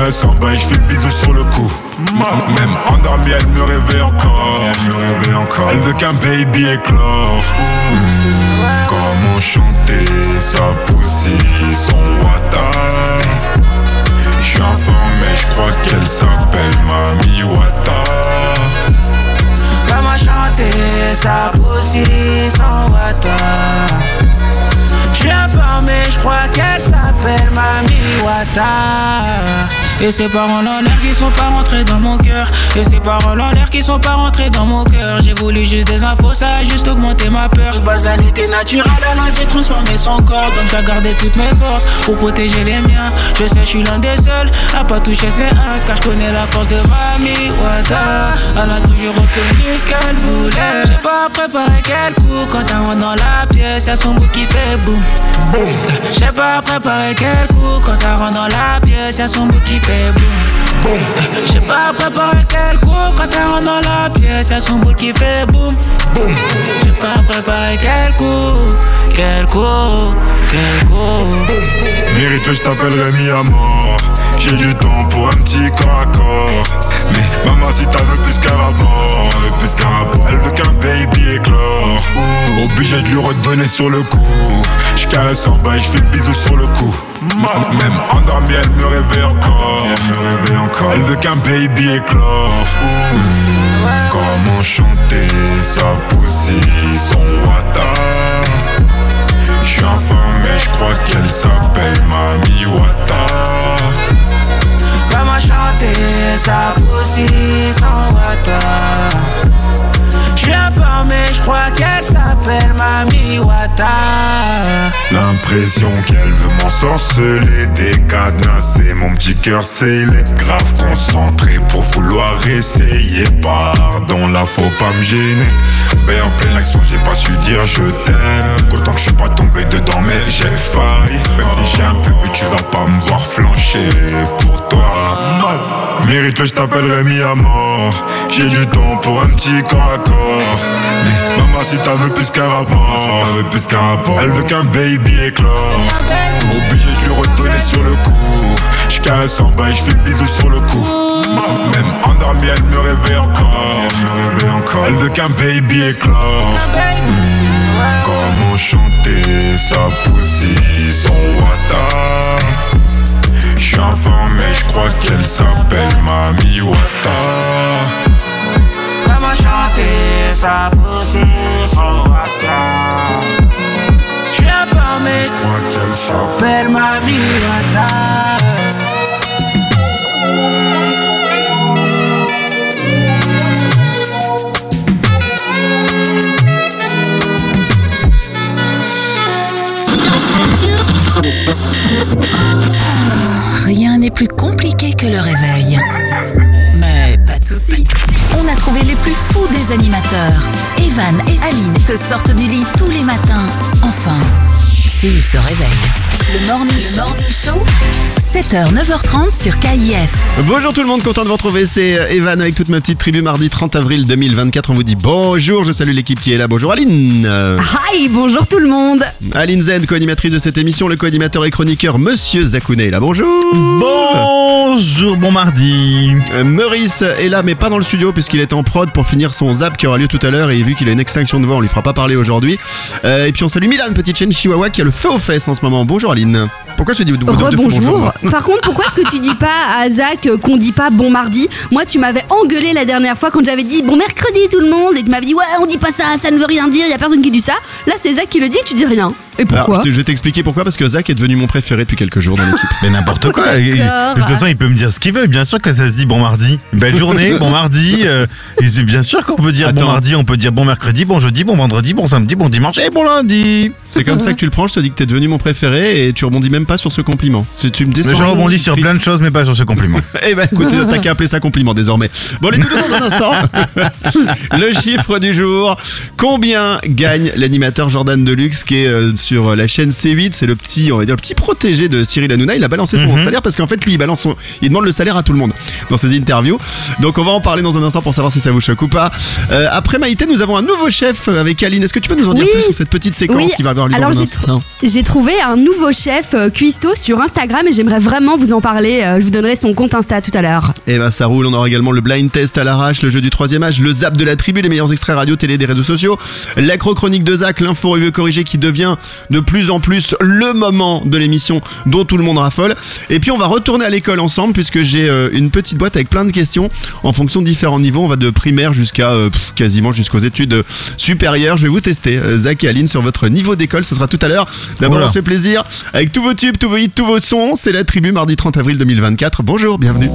caresse en bas et j'fais le bisou sur le cou. Même endormie, elle me réveille encore. Elle veut qu'un baby éclore. Comment chanter sa poussie, son wata. J'suis informé, j'crois qu'elle s'appelle Mami Wata. Comment chanter sa poussie, son wata. J'suis informé, j'crois qu'elle s'appelle Mami Wata. Et ces paroles en l'air qui sont pas rentrées dans mon cœur. Et ces paroles en l'air qui sont pas rentrées dans mon cœur. J'ai voulu juste des infos, ça a juste augmenté ma peur. Basalité naturelle, elle a dû transformer son corps. Donc j'ai gardé toutes mes forces pour protéger les miens. Je sais, je suis l'un des seuls à pas toucher ses uns. Car je connais la force de Mami Wata. Elle a toujours obtenu ce qu'elle voulait. J'ai pas préparé quel coup. Quand elle rentre dans la pièce, y'a son bout qui fait boum. J'ai pas préparé quel coup. Quand elle rentre dans la pièce, y'a son bout qui fait boum. J'ai pas préparé quel coup. Quand elle rentre dans la pièce, y'a son boule qui fait boum. J'ai pas préparé quel coup. Mérite, je t'appellerai mis à mort. J'ai du temps pour un petit corps à corps. Mais maman, si t'as veux plus qu'un rapport, elle veut qu'un baby éclore. Obligé de lui redonner sur le coup. J'caresse en bas et j'fais le bisou sur le cou. Même endormie, elle me réveille encore. Elle veut qu'un baby éclore. Comment chanter sa poussie, son wata. J'suis informé, j'crois qu'elle s'appelle Mami Wata. Comment chanter sa poussie, son wata. J'suis informé, j'crois qu'elle s'appelle Mami Wata. L'impression qu'elle veut m'ensorceler, décadenasser mon petit cœur scellé. Grave concentré pour vouloir essayer. Pardon, là faut pas me gêner. Mais en pleine action j'ai pas su dire je t'aime. Autant que je suis pas tombé dedans mais j'ai failli. Même si j'ai un peu bu tu vas pas me voir flancher pour toi. Mérite, je t'appellerai mis à mort. J'ai du temps pour un petit corps à corps. Mais maman, si t'as veux plus qu'un rapport, elle veut qu'un baby éclore. Obligé de lui redonner sur le coup. J'caresse en bas et j'fais le bisou sur le cou. Même endormie, elle me réveille encore. Elle veut qu'un baby éclore. Comment chanter sa poussie, son wata. J'suis informé, j'crois qu'elle s'appelle Mami Wata. Comment chanter sa poussie, son wata. J'suis informé, j'crois qu'elle s'appelle Mami Wata. Rien n'est plus compliqué que le réveil. Mais pas de soucis. On a trouvé les plus fous des animateurs. Evan et Aline te sortent du lit tous les matins. Enfin, s'ils se réveillent. Le morning show 7h, 9h30 sur KIF. Bonjour tout le monde, content de vous retrouver, c'est Evan avec toute ma petite tribu mardi 30 avril 2024. On vous dit bonjour, je salue l'équipe qui est là. Bonjour Aline. Hi, bonjour tout le monde. Aline Zen, co-animatrice de cette émission, le co-animateur et chroniqueur Monsieur Zakounet est là. Bonjour. Bonjour, bon mardi. Maurice est là mais pas dans le studio puisqu'il est en prod pour finir son zap qui aura lieu tout à l'heure et vu qu'il a une extinction de voix on lui fera pas parler aujourd'hui. Et puis on salue Milan, petite chienne chihuahua qui a le feu aux fesses en ce moment. Bonjour Aline. Pourquoi je te dis bonjour? Par contre, pourquoi est-ce que tu dis pas à Zach qu'on dit pas bon mardi? Moi, tu m'avais engueulé la dernière fois quand j'avais dit bon mercredi tout le monde et tu m'avais dit ouais, on dit pas ça, ça ne veut rien dire, y a personne qui dit ça. Là, c'est Zach qui le dit, tu dis rien. Et pourquoi? Alors, je vais t'expliquer pourquoi, parce que Zach est devenu mon préféré depuis quelques jours dans l'équipe. Mais n'importe quoi. De toute façon, il peut me dire ce qu'il veut. Bien sûr que ça se dit bon mardi. Belle journée, bon mardi. Et c'est bien sûr qu'on peut dire bon mardi, on peut dire bon mercredi, bon jeudi, bon vendredi, bon samedi, bon dimanche et bon lundi. C'est comme ça que tu le prends, je te dis que t'es devenu mon préféré et tu rebondis même pas sur ce compliment. Tu me descends. Je rebondis sur plein de choses, mais pas sur ce compliment. Eh ben écoute, t'as qu'à appeler ça compliment désormais. Bon, les doudous dans un instant. Le chiffre du jour. Combien gagne l'animateur Jordan Deluxe qui est sur la chaîne C8. C'est le petit, on va dire, le petit protégé de Cyril Hanouna. Il a balancé son salaire parce qu'en fait, lui, il demande le salaire à tout le monde dans ses interviews. Donc, on va en parler dans un instant pour savoir si ça vous choque ou pas. Après Maïté, nous avons un nouveau chef avec Aline. Est-ce que tu peux nous en dire plus sur cette petite séquence qui va avoir lieu dans un instant? J'ai trouvé un nouveau chef cuistot sur Instagram et j'aimerais vraiment vous en parler. Je vous donnerai son compte Insta tout à l'heure. Et bah ça roule, on aura également le blind test à l'arrache, le jeu du troisième âge, le zap de la tribu, les meilleurs extraits radio, télé, des réseaux sociaux, l'acro-chronique de Zach, l'info revue corrigée qui devient de plus en plus le moment de l'émission dont tout le monde raffole. Et puis on va retourner à l'école ensemble puisque j'ai une petite boîte avec plein de questions en fonction de différents niveaux. On va de primaire jusqu'à quasiment jusqu'aux études supérieures. Je vais vous tester, Zach et Aline, sur votre niveau d'école. Ce sera tout à l'heure. D'abord, on se fait plaisir avec tous vos tubes, tous vos hits, tous vos sons. C'est la tribu, mardi 30 avril 2024. Bonjour, bienvenue.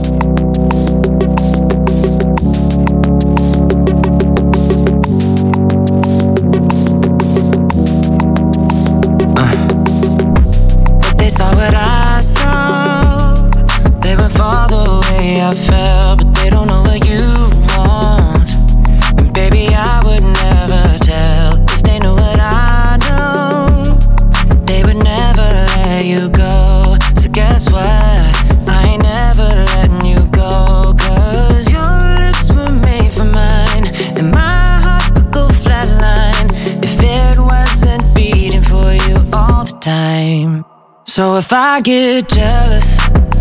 So if I get jealous,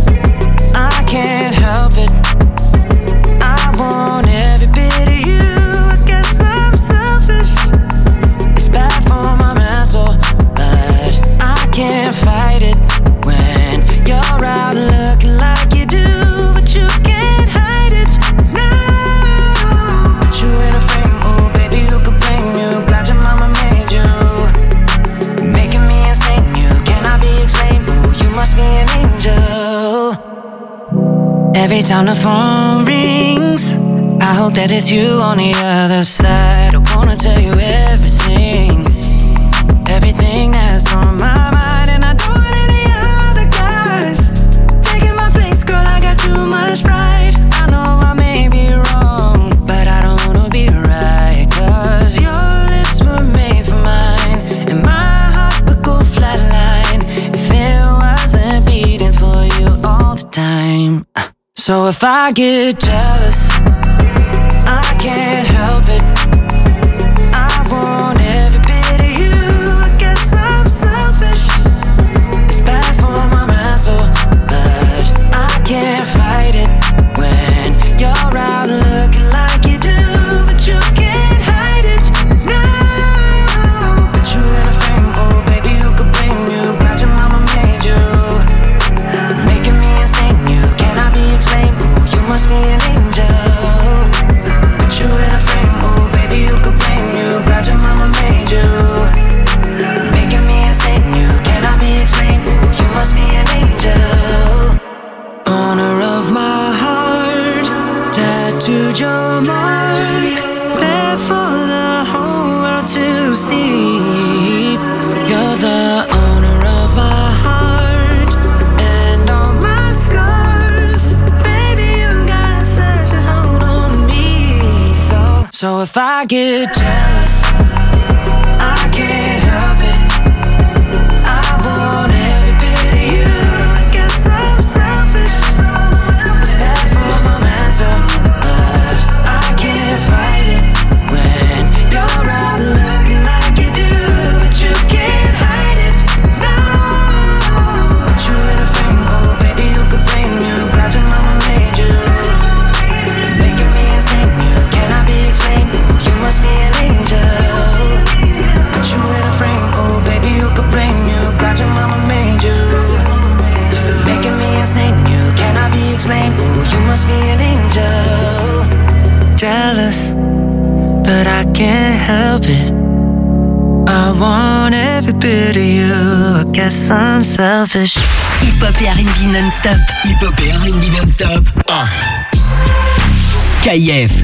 I can't help it. I want every bit of you. I guess I'm selfish. It's bad for my mental, but I can't fight it when you're out looking like you do, but you can't hide it. No, put you in a frame, oh baby, who could blame you? Glad your mama made you, making me insane. You cannot be explained. Ooh, you must be an angel. Every time the phone rings, I hope that it's you on the other side. I wanna tell you everything, everything that's on my mind. And I don't want any other guys taking my place, girl, I got too much pride. I know I may be wrong, but I don't wanna be right. Cause your lips were made for mine, and my heart would go flatline if it wasn't beating for you all the time. So if I get jealous, I can't help it. I want every bit of you. I guess I'm selfish. It's bad for my mental, but I can't fight it when you're out looking like you do, but you can't hide it. No, put you in a frame, oh baby, who could blame you? Glad your mama made you, making me insane. You cannot be explained. Ooh, you must be an angel. Put you in a frame, oh baby, who could blame you? Glad your mama made you, making me insane. You cannot be explained. Ooh, you must be an angel. Honor of my heart, tattooed your mark, there for the whole world to see. You're the owner of my heart and all my scars. Baby, you got such a hold on me. So if I get jealous, I can't help it. I want every bit of you. I guess I'm selfish. It's bad for my mental, but I can't fight it when you're out looking like you do, but you can't hide it. No, put you in a frame, oh baby, who could blame you? Glad your mama made you, making me insane. You cannot be explained. Ooh, you must be an angel. Put you in a frame, oh baby, who could blame you? Glad your mama made you, making me insane. You cannot be explained. Ooh, you must be an angel. Jealous, but I can't help it. I want every bit of you. I guess I'm selfish. Hip-hop et R&B non-stop. Hip-hop et R&B non-stop. KIF.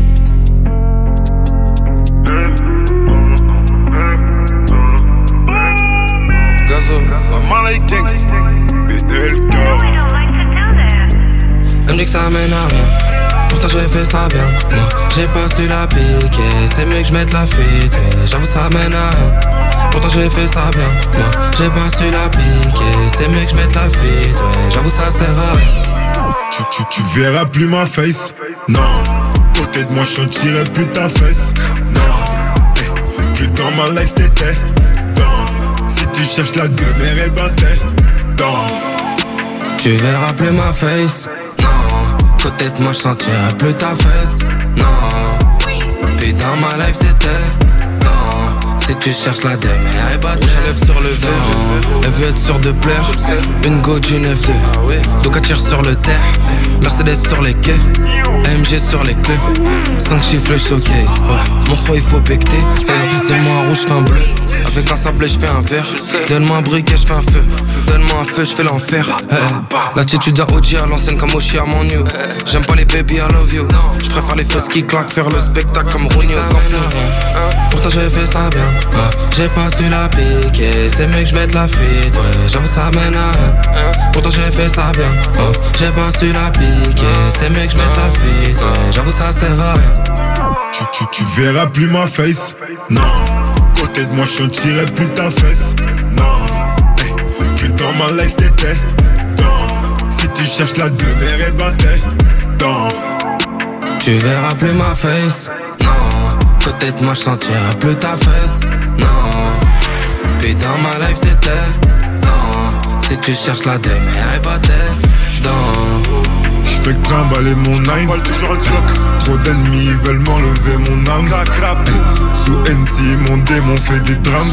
Elle me dit que ça mène à rien, pourtant j'ai fait ça bien. Moi j'ai pas su l'appliquer, c'est mieux que je mette la fuite. J'avoue ça mène à rien, pourtant j'ai fait ça bien. Moi, j'ai pas su l'appliquer, c'est mieux que je mette la fuite. Ouais, j'avoue ça sert à rien. Tu verras plus ma face. Non, côté de moi je sentirai plus ta fesse. Non, plus dans ma life t'étais. Non, si tu cherches la demeure, et ben t'es dans. Tu verras plus ma face. Non, côté de moi je sentirai plus ta fesse. Non, puis dans ma life t'étais. Non, si tu cherches la demeure, et ben t'es. J'enlève sur le verre. Elle veut être sûre de plaire. Une go d'une F2. Donc elle tire sur le terre. Mercedes sur les quais, AMG sur les clés. 5 chiffres le showcase, ouais. Mon roi il faut becter, donne-moi un rouge, je fais un bleu. Avec un sablé je fais un verre. Donne-moi un briquet, je fais un feu. Donne-moi un feu, je fais l'enfer. L'attitude à OG à l'ancienne comme Oshi à mon new. J'aime pas les baby, I love you. Je préfère les fesses qui claquent, faire le spectacle comme Rooney au Camp Nou. Pourtant j'ai fait ça bien, j'ai pas su l'appliquer. C'est mieux que je mette la fuite, ouais. J'avoue ça mène à rien. Pourtant j'ai fait ça bien, j'ai pas su l'appliquer. C'est mieux que je mette la fuite, ouais. J'avoue ça sert à rien. Tu verras plus ma face. Non, côté de moi je sentirai plus ta fesse. Non, plus dans ma life t'étais. Non, si tu cherches la demeure, et ben t'es dans. Tu verras plus ma face. Non, côté de moi je sentirai plus ta fesse. Non, puis dans ma life t'étais. Non, si tu cherches la demeure, et ben t'es dans. J'fais que trimballer mon nine, toujours un clock. Trop d'ennemis veulent m'enlever mon âme. Sous NC, mon démon fait des drames.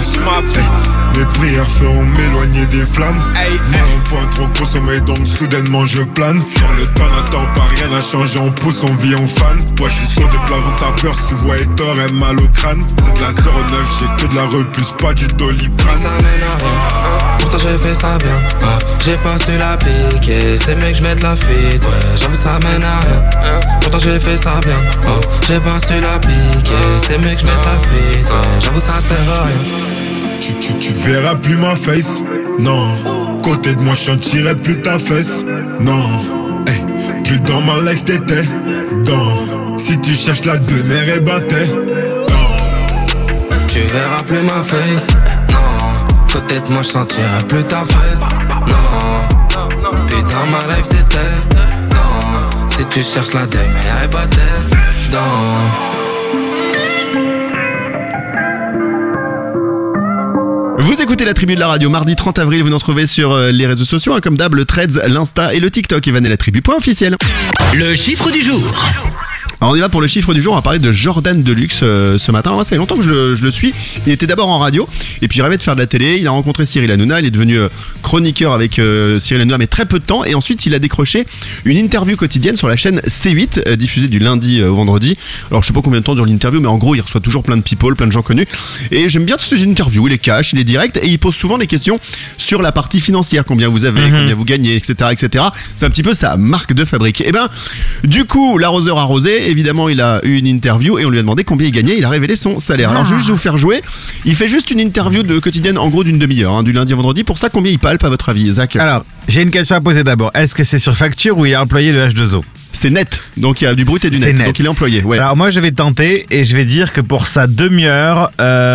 Mes prières feront m'éloigner des flammes. Moi un point trop gros sommeil, donc soudainement je plane. Quand le temps n'attend pas, rien n'a changé, on pousse, on vit, on fan. Ouais, j'suis sur des plafonds, t'as peur, si tu vois et tort, et mal au crâne. C'est de la 09, j'ai que de la repousse, pas du Doliprane. Ça mène à rien, pourtant j'ai fait ça bien. J'ai pas su l'appliquer, c'est mieux que je mette la fuite, ouais. J'avoue ça mène à rien, pourtant j'ai fait ça bien. J'ai pas su l'appliquer, c'est mieux que je mette la fuite, ouais. J'avoue ça sert à rien. Tu verras plus ma face. Non, côté de moi je sentirai plus ta fesse. Non, plus dans ma life t'étais. Dans, si tu cherches la demeure, et ben t'es dans. Tu verras plus ma face. Non, côté de moi je sentirai plus ta fesse. Non, puis dans ma life t'étais. Non, si tu cherches la demeure, et ben t'es dans. Vous écoutez la tribu de la radio, mardi 30 avril, vous nous retrouvez sur les réseaux sociaux, comme d'hab, le Threads, l'Insta et le TikTok, Evan et la tribu, point officiel. Le chiffre du jour. Alors on y va pour le chiffre du jour, on va parler de Jordan Deluxe ce matin. Alors, ça fait longtemps que je le suis, il était d'abord en radio, et puis il rêvait de faire de la télé, il a rencontré Cyril Hanouna, il est devenu chroniqueur avec Cyril Hanouna, mais très peu de temps, et ensuite il a décroché une interview quotidienne sur la chaîne C8, diffusée du lundi au vendredi. Alors je sais pas combien de temps dure l'interview, mais en gros il reçoit toujours plein de people, plein de gens connus, et j'aime bien tout ce genre d'interview, il est cash, il est direct, et il pose souvent des questions sur la partie financière, combien vous avez, combien vous gagnez, etc., etc. C'est un petit peu sa marque de fabrique. Et ben, du coup, l'arroseur arrosé, évidemment il a eu une interview et on lui a demandé combien il gagnait, il a révélé son salaire. Alors juste vous faire jouer, il fait juste une interview de quotidienne en gros d'une demi-heure, du lundi au vendredi. Pour ça, combien il palpe à votre avis, Zach? Alors, j'ai une question à poser d'abord. Est-ce que c'est sur facture ou il est employé de H2O? C'est net, donc il y a du brut et du net. Donc il est employé, ouais. Alors moi je vais tenter et je vais dire que pour sa demi-heure,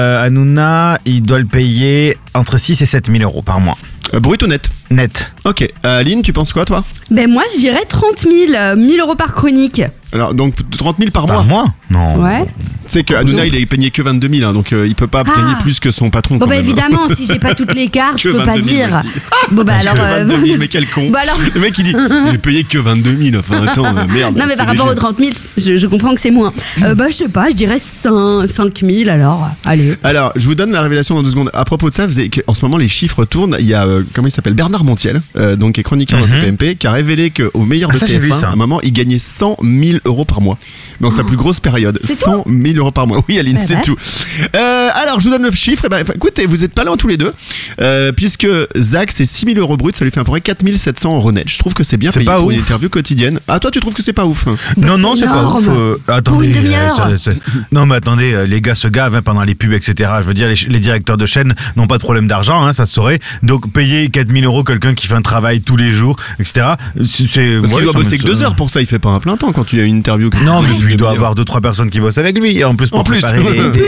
Hanouna, il doit le payer entre 6 et 7 000 euros par mois. Brut ou net? Net. Ok, Aline, tu penses quoi toi? Ben moi je dirais 30 000, 1000 euros par chronique. Alors donc 30 000 par mois? Par mois? Non. Ouais. C'est que Hanouna il est payé que 22 000, donc il peut pas gagner plus que son patron. Bon quand bah même. évidemment, si j'ai pas toutes les cartes, je peux pas 22 000, dire. moi, je dis. Bon bah alors. 22 000, mais quel con. Bah alors... Le mec il dit il est payé que 22 000, enfin attends, merde. Non mais par rapport aux 30 000, je comprends que c'est moins. Bah je sais pas, je dirais 5 000 alors, allez. Alors, je vous donne la révélation dans 2 secondes. À propos de ça, en ce moment les chiffres tournent. Il y a, comment il s'appelle, Bernard Montiel, donc qui est chroniqueur dans TPMP, qui a révélé qu'au meilleur de TF1, à un moment, il gagnait 100 000 euros par mois. Dans sa plus grosse période. 100 000 euros par mois. Oui, Aline, c'est tout. Alors, je vous donne le chiffre. Et ben, écoutez, vous êtes pas loin tous les deux. Puisque Zach, c'est 6 000 euros brut, ça lui fait à peu près 4 700 euros net. Je trouve que c'est bien payé pour une interview quotidienne. Ah, toi, tu trouves que c'est pas ouf? Non, c'est pas ouf. Attendez. Pour une demi-heure. Non, mais attendez, les gars se gavent pendant les pubs, etc. Je veux dire, les directeurs de chaîne n'ont pas de problème d'argent, ça se saurait. Donc, payer 4 000 euros quelqu'un qui fait un travail tous les jours, etc. Parce qu'il doit bosser que 2 heures pour ça, il fait pas un plein temps quand tu as une interview. Non, mais puis il doit avoir 2-3 personnes qui bossent avec lui. En plus, pour préparer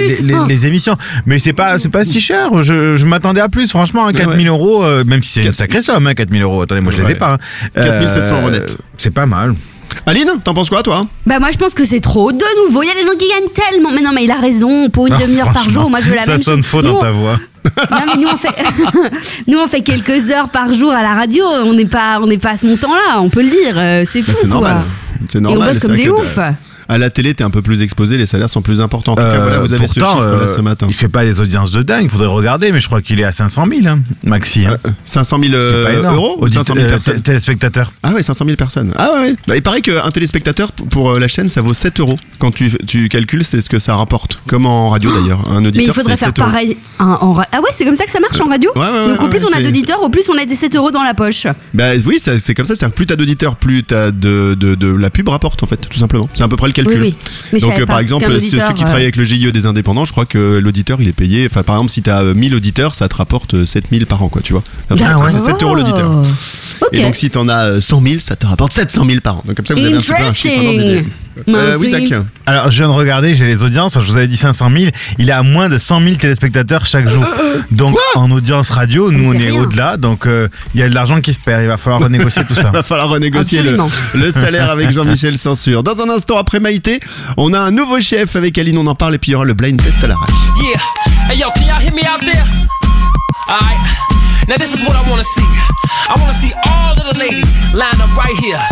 les émissions. Mais c'est pas si cher. Je m'attendais à plus, franchement, à 4 000 euros, même si c'est une sacrée somme, 4 000 euros. Attendez, moi je les ai pas. 4 700 € net. C'est pas mal. Aline, t'en penses quoi, toi? Bah moi je pense que c'est trop. De nouveau, il y a des gens qui gagnent tellement. Mais non, mais il a raison. Pour une demi-heure par jour, moi je veux la même chose. Ça sonne faux dans ta voix. Non mais nous on fait quelques heures par jour à la radio. On n'est pas à ce montant-là. On peut le dire. C'est fou. C'est normal. C'est normal. Et on bosse comme des oufs. À la télé, t'es un peu plus exposé, les salaires sont plus importants. En tout cas, voilà, vous avez pourtant, ce chiffre là ce matin. Il fait pas des audiences de dingue, il faudrait regarder, mais je crois qu'il est à 500 000, hein, maxi. 500 000 euros ou 500 000 personnes téléspectateurs. Ah ouais, 500 000 personnes. Ah ouais. Bah, il paraît qu'un téléspectateur pour la chaîne, ça vaut 7 €. Quand tu calcules, c'est ce que ça rapporte. Comme en radio d'ailleurs. Un auditeur, mais il faudrait faire pareil. Ah ouais, c'est comme ça que ça marche en radio. Donc au plus on a d'auditeurs, au plus on a des 7 € dans la poche. Bah oui, c'est comme ça. C'est-à-dire plus t'as d'auditeurs, plus t'as de la pub rapporte en fait, tout simplement. C'est à peu près le calcul. Oui. Donc par exemple, ceux qui travaillent avec le GIE des indépendants, je crois que l'auditeur il est payé. Enfin par exemple, si t'as 1000 auditeurs, ça te rapporte 7 000 par an, quoi, tu vois. C'est 7 € l'auditeur. Okay. Et donc si t'en as 100 000, ça te rapporte 700 000 par an. Donc comme ça vous avez un petit peu un chiffre d'idée. Oui, Zach. Alors je viens de regarder, j'ai les audiences, je vous avais dit 500 000, il est à moins de 100 000 téléspectateurs chaque jour. Donc en audience radio, nous on est au-delà, donc il y a de l'argent qui se perd, il va falloir renégocier tout ça. Il va falloir renégocier le salaire avec Jean-Michel Censure. Dans un instant après Maïté, on a un nouveau chef avec Aline, on en parle et puis il y aura le blind test à l'arrache. Yeah, hey yo, can y'all hear me out there? Alright, now this is what I wanna see. I wanna see all of the ladies lined up right here.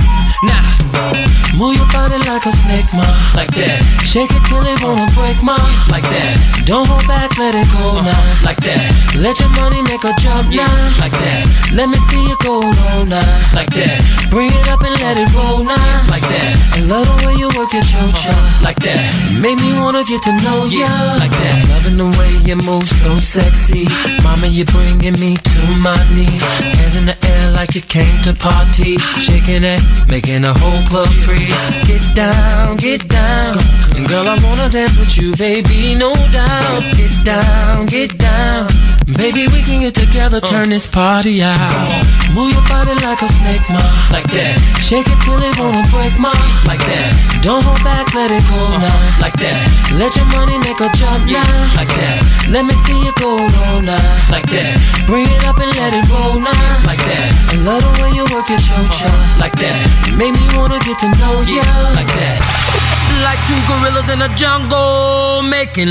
Now, move your body like a snake, ma, like that. Shake it till it wanna break, ma, like that. Don't hold back, let it go now, like that. Let your money make a jump now, like that. Let me see you go low now, like that. Bring it up and let it roll now, like that. I love the way you work your chocha, like that. Make me wanna get to know ya, like that. Loving the way you move so sexy. Mama, you're bringing me to my knees. Hands in the air like you came to party. Shaking it, making a whole club freeze. Get down, get down. And girl, I wanna dance with you, baby, no doubt. Get down, get down. Baby, we can get together, turn this party out. Move your body like a snake, ma, like that. Shake it till it wanna break, ma, like that. Don't hold back, let it go now, like that. Let your money make a jump now, like that. Let me see you go low now, like that. Bring it up and let it roll now, like that. I love the way you work your chocha, like that. Make me wanna get to know ya, like that. Like two gorillas in a jungle, making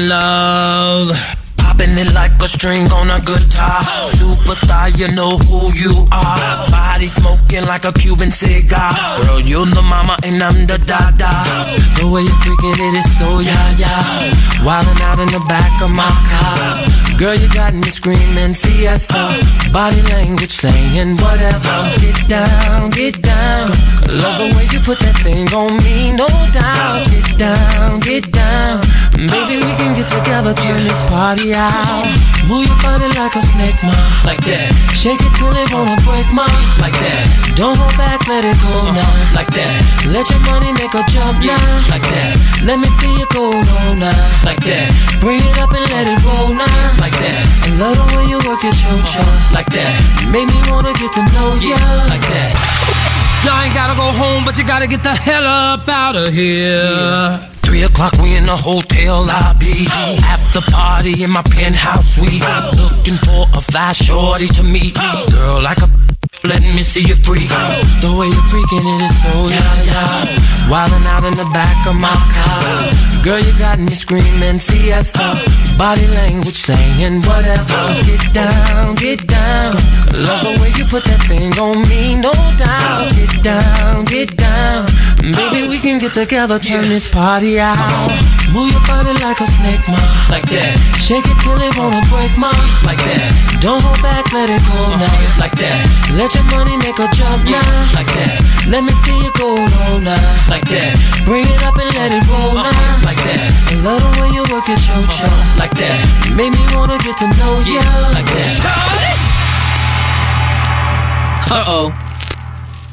love. Popping it like a string on a guitar. Superstar, you know who you are. Body smoking like a Cuban cigar. Girl, you're the mama and I'm the dada. The way you're freaking it is so yeah. Wildin' out in the back of my car. Girl, you got me screaming fiesta. Body language saying whatever. Get down, get down. Love the way you put that thing on me, no doubt. Get down, get down. Baby, we can get together, turn this party out. Move your body like a snake, ma, like that. Shake it till it wanna break, ma, like that. Don't hold back, let it go now, like that. Let your money make a jump now, like that. Let me see you go low now, like that. Bring it up and let it roll now, like that. I love the way you work your chocha, like that. Make me wanna get to know ya, like that. Y'all ain't gotta go home, but you gotta get the hell up out of here. 3 o'clock, we in the hotel lobby. After party in my penthouse suite. Looking for a fly shorty to meet. Girl, like a let me see you freak. The way you're freaking it is so yeah. Wildin' out in the back of my car. Girl, you got me screaming fiesta. Body language saying whatever. Get down, get down. Love the way you put that thing on me, no doubt. Get down, get down. Baby, we can get together, turn this party out. Move your body like a snake, ma, like that. Shake it till it wanna break, ma, like that. Don't hold back, let it go now, like that. Let your money make a jump now, like that. Let me see you go low now, like that. Bring it up and let it roll now, like that. I love the way you work your chocha, like that. Make me wanna get to know ya, like that. Uh-oh.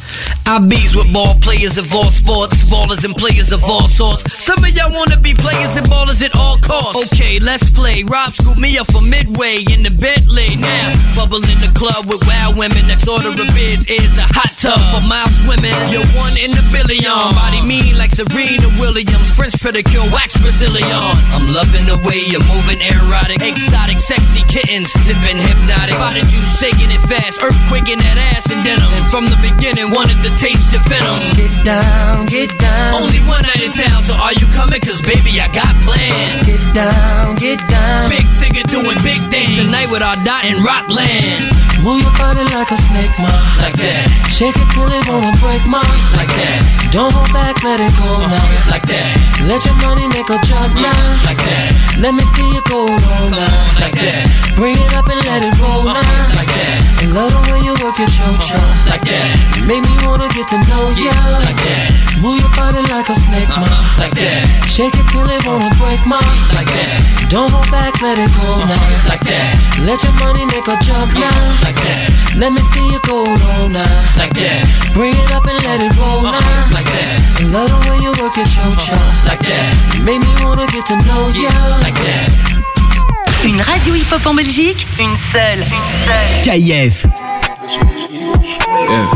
I bees with ball players of all sports, ballers and players of all sorts. Some of y'all wanna be players and ballers at all costs. Okay, let's play. Rob scooped me up from Midway in the Bentley. Now, bubble in the club with wild women. Next order of beers is the hot tub for mild swimming. You're one in a billion. Body mean like Serena Williams. French pedicure, wax Brazilian. I'm loving the way you're moving, erotic, exotic, sexy kittens, sipping hypnotic. Spotted you shaking it fast, earthquaking that ass and denim. And from the beginning, wanted to taste your venom. Get down, get down. Only one night in town, so are you coming? Cause baby, I got plans. Get down, get down. Big ticket doing big things. Tonight with our dot in Rockland. Move your body like a snake, ma. Like that. Shake it till it wanna break, ma. Like that. Don't hold back, let it go now. Like that. Let your money make a jump now. Like that. Let me see you go low now. Like that. Bring it up and let it roll now. Like that. And love the way you work your cho-cho. Like that. Make me wanna get to know ya. Like that. Move your body like a snake, ma. Like that. Shake it till it wanna break, ma. Like that. Don't hold back, let it go now. Like that. Let your money make a jump now. Like that. Let me see you go low now. Like that. Bring it up and let it roll now. Like that. And love the way you work your cho-cho. Like that. Make me wanna get to know ya. Like that. Une radio hip-hop en Belgique, une seule. KIF. Yeah.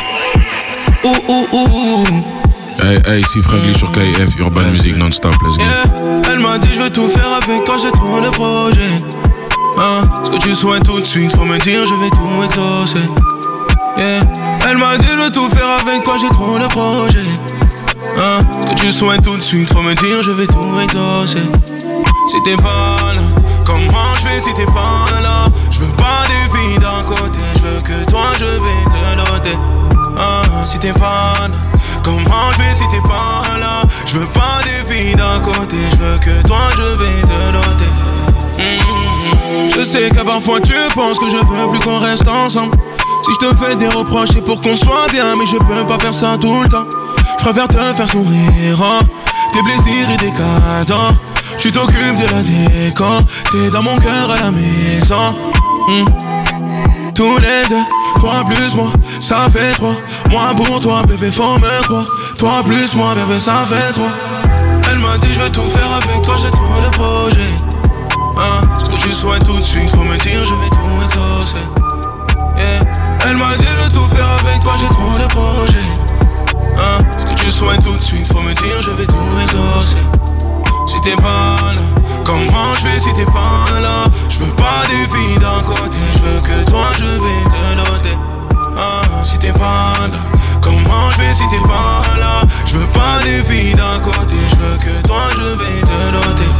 Hey, si Franklin sur KIF, Urban Music non-stop, let's go. Yeah. Elle m'a dit je veux tout faire avec toi, j'ai trop de projets. Ce que tu souhaites tout de suite, faut me dire, je vais tout exaucer. Yeah. Elle m'a dit je veux tout faire avec toi, j'ai trop de projets. Ce que tu souhaites tout de suite, faut me dire, je vais tout exaucer. Si t'es pas là, comment je vais si t'es pas là? Je veux pas des filles d'un côté, je veux que toi je vais te noter. Si t'es pas là, comment je vais si t'es pas là? Je veux pas des filles d'un côté, je veux que toi je vais te noter. Je sais que parfois tu penses que je veux plus qu'on reste ensemble. Si je te fais des reproches c'est pour qu'on soit bien, mais je peux pas faire ça tout le temps. Je préfère te faire sourire, tes plaisirs et des cadeaux. Tu t'occupes de la déco, t'es dans mon cœur à la maison. Tous les deux, toi plus moi, ça fait trois. Moi pour toi, bébé, faut me croire. Toi plus moi, bébé, ça fait trois. Elle m'a dit je veux tout faire avec toi, j'ai trop de projets. Ce que tu souhaites tout de suite, faut me dire, je vais tout exaucer. Yeah. Elle m'a dit je veux tout faire avec toi, j'ai trop de projets. Ce que tu souhaites tout de suite, faut me dire, je vais tout exaucer. Si t'es pas là, comment je vais si t'es pas là? Je veux pas des filles d'un côté, je veux que toi je vais te noter. Si t'es pas là, comment je vais si t'es pas là? Je veux pas des filles d'un côté, je veux que toi je vais te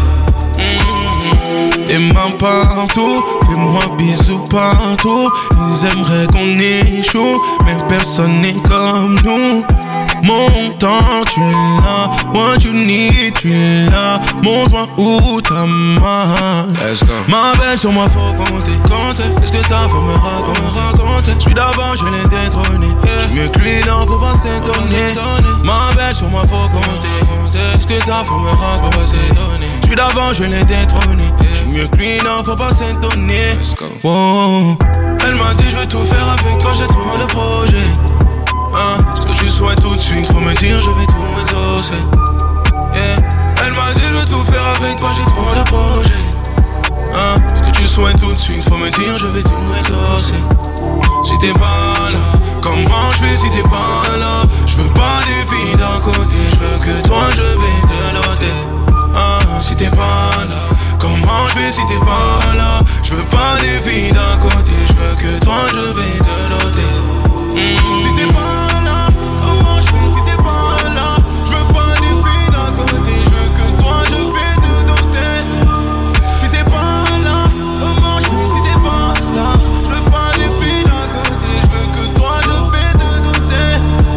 noter. Tes mains partout, fais-moi bisous partout. Ils aimeraient qu'on échoue, mais personne n'est comme nous. Mon temps, tu l'as, what you need, tu l'as. Montre-moi où ta main. Ma belle, sur moi faut compter. Qu'est-ce que t'as, faut me raconter. Celui d'avant, je l'ai détrôné. Mieux que lui, non, faut pas s'étonner. Ma belle, sur moi faut compter. Qu'est-ce que t'as, faut me raconter. Celui d'avant, je l'ai détrôné. Mieux que lui, non, faut pas s'étonner. Wow. Elle m'a dit, je veux tout faire avec toi, j'ai trop de projets. Ce que tu souhaites tout de suite, faut me dire, je vais tout exaucer. Yeah. Elle m'a dit, je veux tout faire avec toi, j'ai trop de projets. Ce que tu souhaites tout de suite, faut me dire, je vais tout exaucer. Si t'es pas là, comment je vais si t'es pas là? Je veux pas des filles d'un côté, je veux que toi je vais te noter. Si t'es pas là, comment je vais si t'es pas là? Je veux pas des filles d'un côté, je veux que toi je vais te noter. Si t'es pas là, comment je fais si t'es pas là? Je veux pas des filles d'un côté, je veux que toi je vais te noter. Si t'es pas là, comment je fais si t'es pas là? Je veux pas des filles d'un côté, je veux que toi je vais te noter.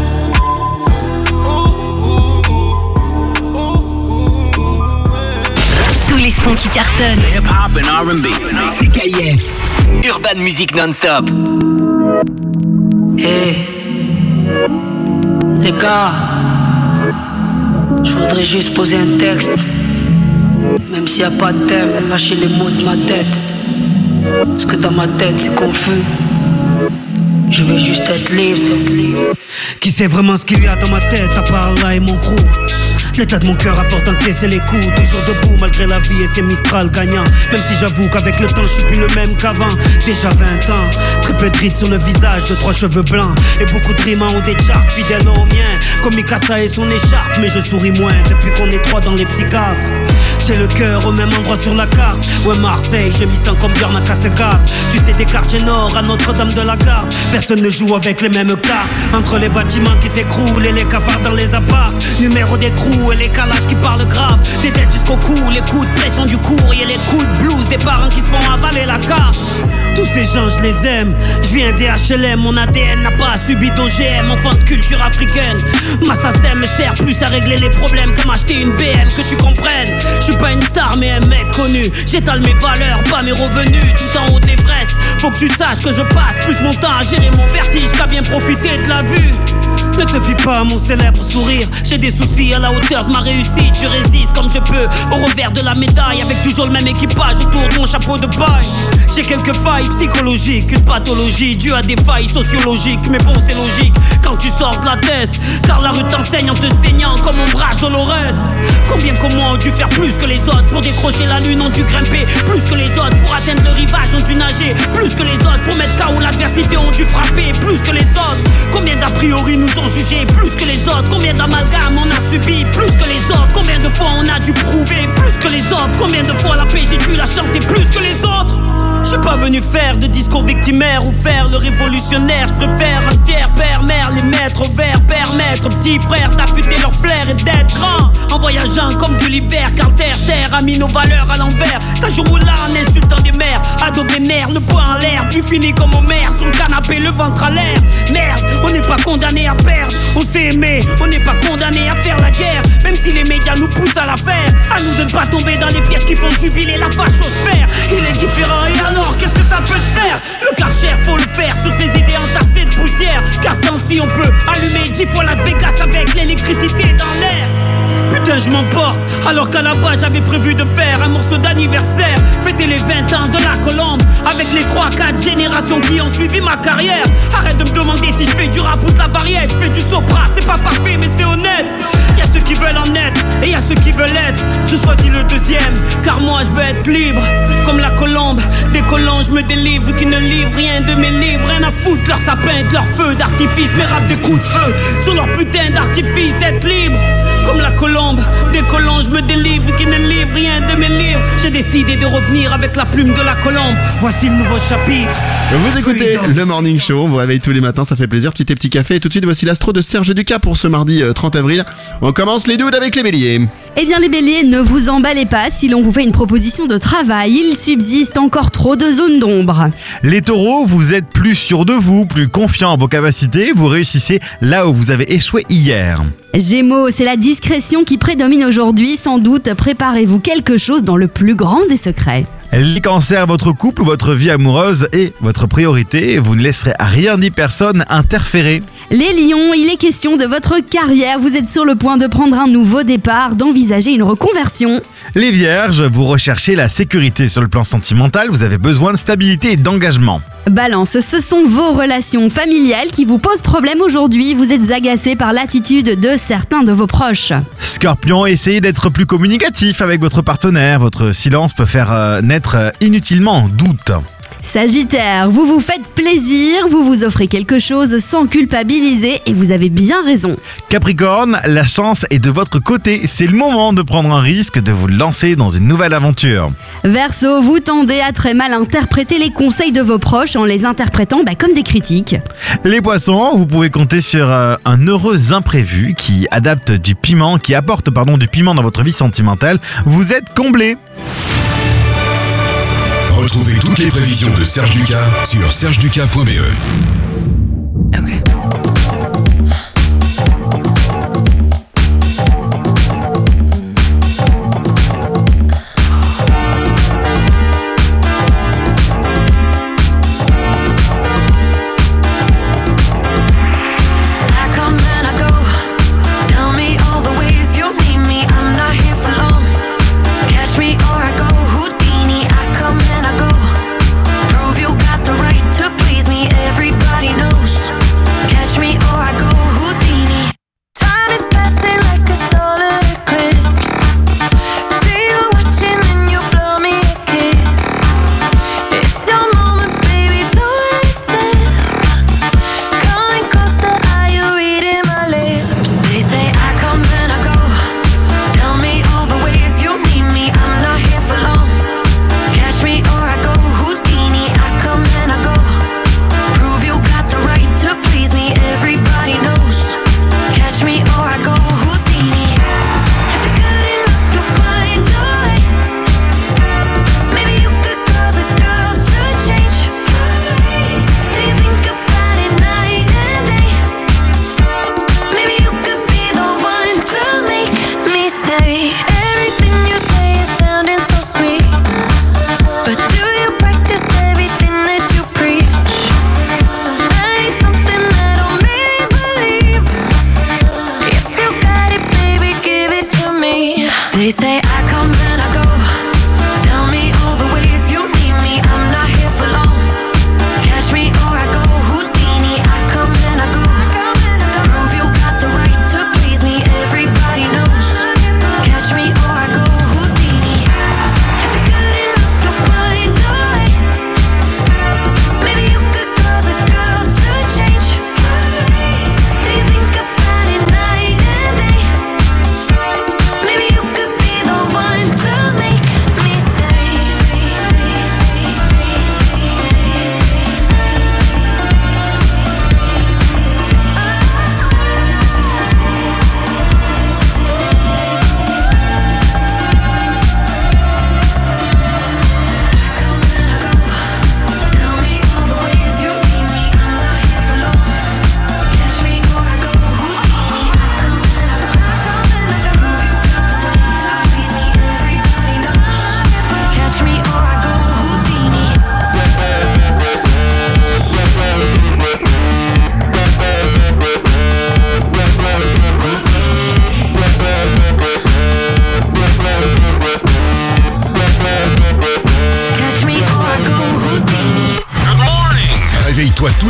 Tous les sons qui cartonnent. Hip hop and R&B. C'est KIF. Urban Music non-stop. Hey, les gars, je voudrais juste poser un texte. Même s'il n'y a pas de thème, lâcher les mots de ma tête. Parce que dans ma tête c'est confus. Je veux juste être libre. Qui sait vraiment ce qu'il y a dans ma tête à part là et mon crew? L'état de mon cœur à force d'encaisser les coups. Toujours debout malgré la vie et ses Mistral gagnants. Même si j'avoue qu'avec le temps je suis plus le même qu'avant. Déjà 20 ans, très peu de rides sur le visage, 2-3 cheveux blancs et beaucoup de rimes en haut des charts, fidèles aux miens. Comme Mikasa et son écharpe, mais je souris moins depuis qu'on est 3 dans les psychiatres. J'ai le cœur au même endroit sur la carte. Ouais Marseille, je m'y sens comme Björn à Kattegat. Tu sais des quartiers nord à Notre-Dame de la Garde. Personne ne joue avec les mêmes cartes. Entre les bâtiments qui s'écroulent et les cafards dans les apparts. Numéro des trous et les calages qui parlent grave. Des têtes jusqu'au cou, les coups de pression du courrier, les coups de blues des parents qui se font avaler la carte. Tous ces gens je les aime. Je viens des HLM, mon ADN n'a pas subi d'OGM. Enfant de culture africaine. Ma SACEM me sert plus à régler les problèmes qu'à m'acheter une BM, que tu comprennes. Je suis pas une star mais un mec connu. J'étale mes valeurs, pas mes revenus. Tout en haut de l'Everest. Faut que tu saches que je passe plus mon temps à gérer mon vertige qu'à bien profiter de la vue. Ne te fie pas à mon célèbre sourire. J'ai des soucis à la hauteur de ma réussite. Je résiste comme je peux au revers de la médaille. Avec toujours le même équipage autour de mon chapeau de paille. J'ai quelques failles psychologiques, une pathologie due à des failles sociologiques. Mais bon c'est logique quand tu sors de la thèse. Car la rue t'enseigne en te saignant comme ombrage douloureuse. Combien comme moi ont dû faire plus que les autres pour décrocher la lune, ont dû grimper plus que les autres pour atteindre le rivage, ont dû nager plus que les autres pour mettre KO l'adversité, ont dû frapper plus que les autres. Combien d'a priori nous ont jugés plus que les autres? Combien d'amalgames on a subi plus que les autres? Combien de fois on a dû prouver plus que les autres? Combien de fois la paix j'ai dû la chanter plus que les autres? Je suis pas venu faire de discours victimaire ou faire le révolutionnaire. Je préfère un fier père, mère, les mettre au vert, permettre aux petits frères d'affûter leur flair et d'être grand. En voyageant comme de l'hiver, car terre a mis nos valeurs à l'envers. Ça joue là en insultant des mères, ado vénère, le poing en l'air, puis fini comme Homer sur le canapé, le ventre à l'air. Merde, on n'est pas condamné à perdre, on s'est aimé, on n'est pas condamné à faire la guerre. Même si les médias nous poussent à la faire, à nous de ne pas tomber dans les pièges qui font jubiler la fachosphère. Il est différent et alors qu'est-ce que ça peut te faire? Le Karcher faut le faire sur ces idées entassées de poussière. Car ce temps-ci on peut allumer 10 fois Las Vegas avec l'électricité dans l'air. Putain je m'emporte, alors qu'à la base j'avais prévu de faire un morceau d'anniversaire. Fêter les 20 ans de la Colombe avec les 3-4 générations qui ont suivi ma carrière. Arrête de me demander si je fais du rap ou de la variette. Je fais du sopra, c'est pas parfait mais c'est honnête. Y'a ceux qui veulent en être et y'a ceux qui veulent être. Je choisis le deuxième, car moi je veux être libre. Comme la Colombe, décollant je me délivre. Qui ne livrent rien de mes livres. Rien à foutre, leur sapin, de leur feu d'artifice. Mes rap des coups de feu sur leur putain d'artifice. Être libre, comme la Colombe, décollant je me délivre. Qui ne livrent rien de mes livres. J'ai décidé de revenir avec la plume de la Colombe. Voici le nouveau chapitre. Vous écoutez le Morning Show, on vous réveille tous les matins, ça fait plaisir, petit café. Et tout de suite voici l'astro de Serge Ducas pour ce mardi 30 avril. On commence les dudes avec les béliers. Eh bien les béliers, ne vous emballez pas si l'on vous fait une proposition de travail. Il subsiste encore trop de zones d'ombre. Les taureaux, vous êtes plus sûrs de vous, plus confiants en vos capacités, vous réussissez là où vous avez échoué hier. Gémeaux, c'est la discrétion qui prédomine aujourd'hui. Sans doute préparez-vous quelque chose dans le plus grand des secrets. Les cancers, votre couple, votre vie amoureuse est votre priorité. Vous ne laisserez à rien ni personne interférer. Les lions, il est question de votre carrière. Vous êtes sur le point de prendre un nouveau départ, d'envisager une reconversion. Les vierges, vous recherchez la sécurité sur le plan sentimental. Vous avez besoin de stabilité et d'engagement. Balance, ce sont vos relations familiales qui vous posent problème aujourd'hui. Vous êtes agacé par l'attitude de certains de vos proches. Scorpion, essayez d'être plus communicatif avec votre partenaire. Votre silence peut faire naître inutilement doute. Sagittaire, vous vous faites plaisir, vous vous offrez quelque chose sans culpabiliser et vous avez bien raison. Capricorne, la chance est de votre côté. C'est le moment de prendre un risque, de vous lancer dans une nouvelle aventure. Verseau, vous tendez à très mal interpréter les conseils de vos proches en les interprétant comme des critiques. Les poissons, vous pouvez compter sur un heureux imprévu qui apporte du piment dans votre vie sentimentale. Vous êtes comblés. Retrouvez toutes les prévisions de Serge Ducas sur sergeducas.be. Everybody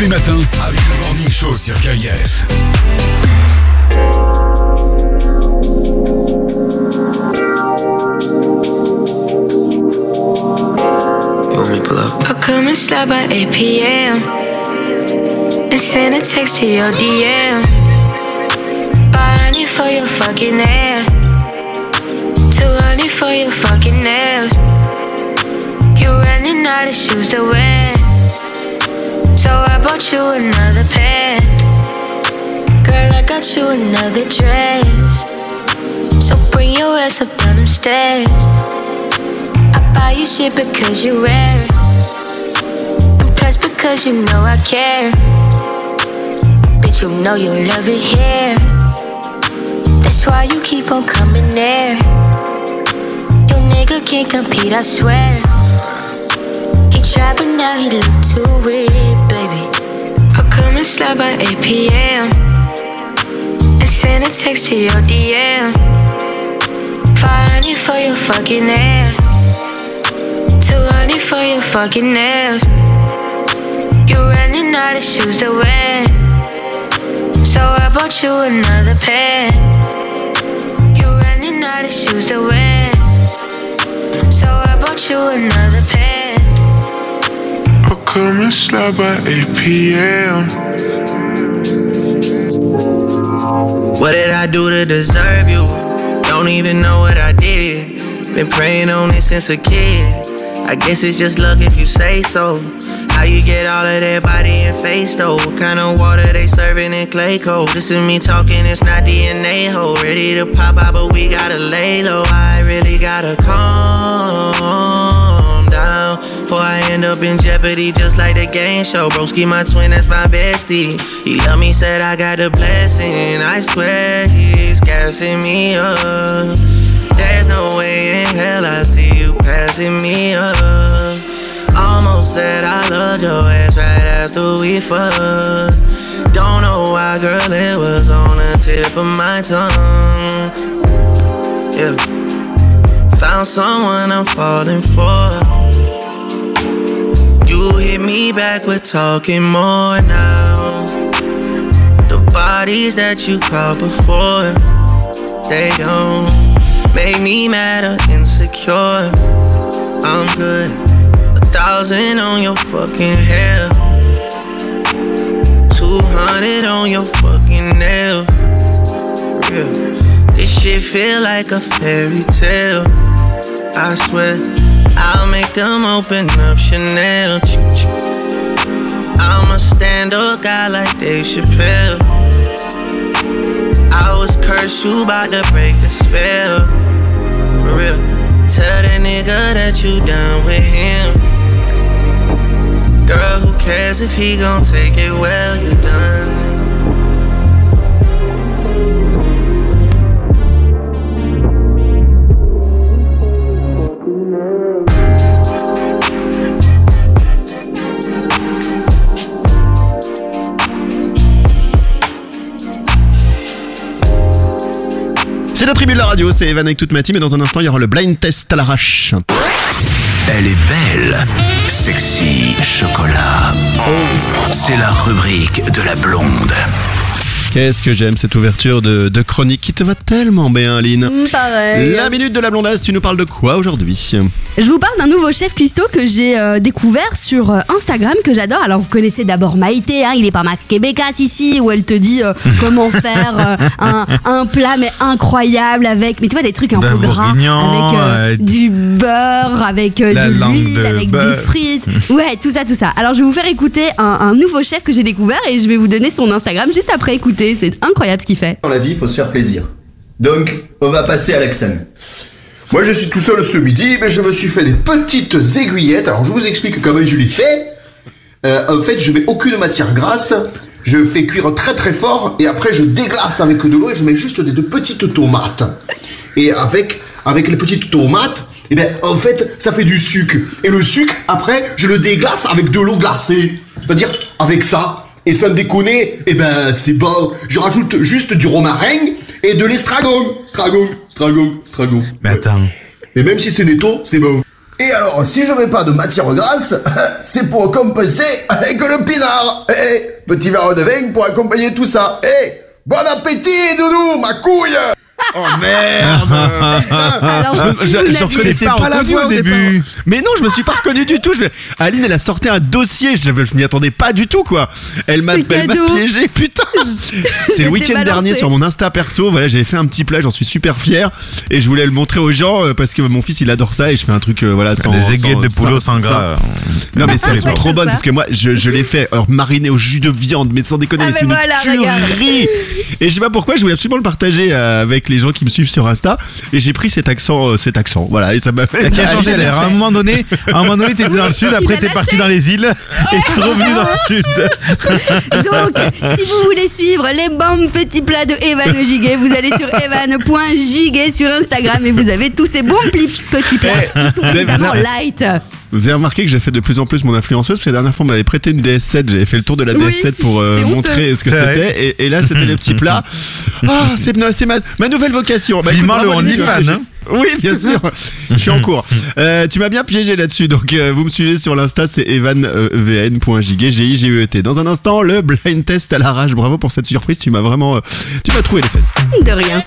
les matins avec le Morning Show sur KIF. I'll come and slide by 8 p.m. and send a text to your DM. $500 for your fucking hair, $200 for your fucking nails. You're running out of shoes to wear, so I bought you another pair. Girl, I got you another dress, so bring your ass up down them stairs. Buy you shit because you rare, and plus because you know I care. Bitch, you know you love it here, that's why you keep on coming there. Your nigga can't compete, I swear. He tried but now he look too weird, baby. I'll come and slide by 8 p.m. and send a text to your DM. $500 for your fucking hair, $200 for your fucking nails. You're running out of shoes to wear, so I bought you another pair. You're running out of shoes to wear, so I bought you another pair. I'll come and slide by 8 p.m. What did I do to deserve you? Don't even know what I did. Been praying on it since a kid. I guess it's just luck if you say so. How you get all of that body and face though? What kind of water they serving in clay cold? This is me talking, it's not DNA ho. Ready to pop out but we gotta lay low. I really gotta calm down before I end up in jeopardy just like the game show. Broski my twin, that's my bestie. He love me, said I got a blessing. I swear he's gassing me up. There's no way in hell I see you passing me up. Almost said I loved your ass right after we fucked. Don't know why, girl, it was on the tip of my tongue. Yeah. Found someone I'm falling for. You hit me back, we're talking more now. The bodies that you caught before, they don't make me mad or insecure. I'm good. 1,000 on your fucking hair, 200 on your fucking nail. Yeah. This shit feel like a fairy tale. I swear I'll make them open up Chanel. I'm a stand-up guy like Dave Chappelle. I was cursed, you bout to break the spell. For real. Tell the nigga that you done with him. Girl, who cares if he gon' take it well, you done. C'est la tribu de la radio, c'est Evan avec toute ma team et dans un instant il y aura le blind test à l'arrache. Elle est belle, sexy, chocolat. C'est la rubrique de la blonde. Qu'est-ce que j'aime cette ouverture de chronique qui te va tellement bien, Aline. Pareil. La minute de la blondasse, tu nous parles de quoi aujourd'hui ? Je vous parle d'un nouveau chef cuistot que j'ai découvert sur Instagram, que j'adore. Alors vous connaissez d'abord Maïté, hein, il est pas ma québécasse ici, où elle te dit comment faire un plat mais incroyable avec, mais tu vois, des trucs un peu gras, avec du beurre, avec de l'huile, avec des frites, ouais, tout ça. Alors je vais vous faire écouter un nouveau chef que j'ai découvert et je vais vous donner son Instagram juste après. Écoutez, c'est incroyable ce qu'il fait. Dans la vie, il faut se faire plaisir. Donc, on va passer à l'examen. Moi, je suis tout seul ce midi, mais je me suis fait des petites aiguillettes. Alors, je vous explique comment je les fais. En fait, je mets aucune matière grasse. Je fais cuire très très fort et après, je déglace avec de l'eau et je mets juste de petites tomates. Et avec les petites tomates, et ben, en fait, ça fait du sucre. Et le sucre, après, je le déglace avec de l'eau glacée. C'est-à-dire avec ça. Et sans déconner, eh ben c'est bon. Je rajoute juste du romarin et de l'estragon. Stragon. Mais attends. Et même si c'est netto, c'est bon. Et alors, si je mets pas de matière grasse, c'est pour compenser avec le pinard. Petit verre de vin pour accompagner tout ça. Bon appétit, Doudou, ma couille. Oh merde. Je reconnaissais pas la voix au début. Mais non, je me suis pas reconnu du tout. Aline, elle a sorti un dossier. Je m'y attendais pas du tout, quoi. Elle m'a piégé, putain. C'est le week-end dernier sur mon Insta perso. Voilà, j'avais fait un petit plat, j'en suis super fier. Et je voulais le montrer aux gens parce que mon fils il adore ça et je fais un truc voilà sans. Des aiguillettes de poulet sans gras. Non mais elles sont trop bonnes parce que moi je l'ai fait mariné au jus de viande, mais sans déconner, c'est une tuerie. Et je sais pas pourquoi, je voulais absolument le partager avec les gens qui me suivent sur Insta et j'ai pris cet accent voilà et ça m'a fait qui a changé l'air à un moment donné t'étais dans le sud, après t'es parti dans les îles et t'es revenu dans le sud. Donc si vous voulez suivre les bons petits plats de Evan Le Giguet, vous allez sur evan.giguet sur Instagram et vous avez tous ces bons petits plats qui sont évidemment light. Vous avez remarqué que j'ai fait de plus en plus mon influenceuse parce que la dernière fois on m'avait prêté une DS7, j'avais fait le tour de la DS7 pour montrer ce que c'était et là c'était les petits plats. C'est ma nouvelle vocation. Vivement le OnlyFans, hein. Oui, bien sûr. Je suis en cours. Tu m'as bien piégé là-dessus, donc vous me suivez sur l'Insta, c'est evanvn.giguet, G-I-G-E-T. Dans un instant, le blind test à l'arrache. Bravo pour cette surprise, tu m'as trouvé les fesses. De rien.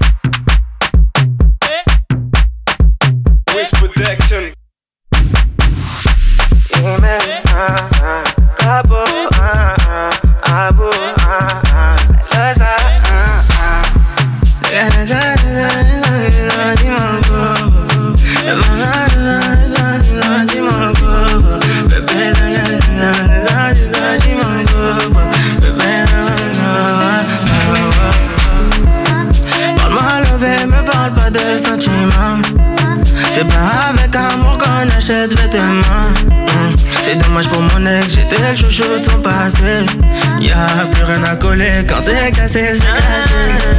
C'est pas avec amour qu'on achète vêtements. C'est dommage pour mon ex, j'étais le chouchou de son passé. Y'a plus rien à coller quand c'est cassé, c'est cassé.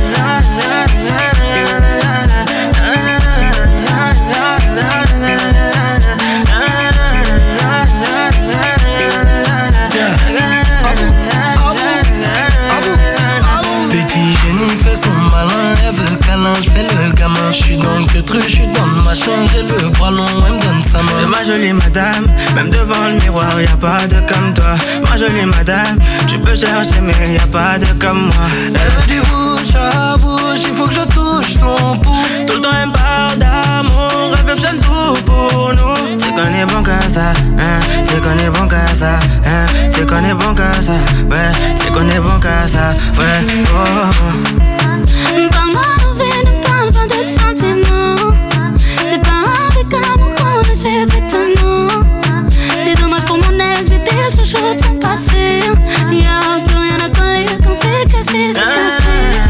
Petit génie fait son malin, elle veut câlin, je fais le gamin. Je suis dans le truc, je suis dans le machin, j'ai le bras long, elle me donne sa main. C'est ma jolie madame, même devant le miroir, y'a pas de comme toi. Ma jolie madame, tu peux chercher mais y'a pas de comme moi. Elle veut du bouche à bouche, il faut que je touche son pouls. Tout le temps elle me parle d'amour, elle veut que j'aime tout pour nous. C'est qu'on est bon qu'à ça, c'est qu'on est bon qu'à ça, c'est qu'on est bon qu'à ça, ouais, c'est qu'on est bon qu'à ça, ouais, oh. Parle-moi de ne parle pas de sentiments. C'est pas avec amour qu'on achète vêtements. C'est dommage pour mon ex, j'étais le chouchou de son passé. Y'a plus rien à coller quand c'est cassé, c'est cassé.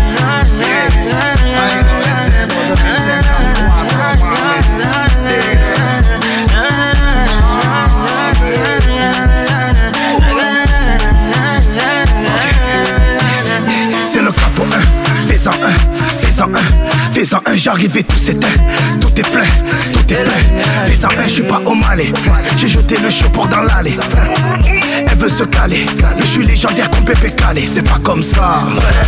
C'est le capot 1, fais-en un, fais-en un, j'arrive et tout s'éteint. Tout est plein, fais-en un, je suis pas au Malais. J'ai jeté le chapeau dans l'allée. Elle veut se caler, mais je suis légendaire comme Pépé Calé. C'est pas comme ça.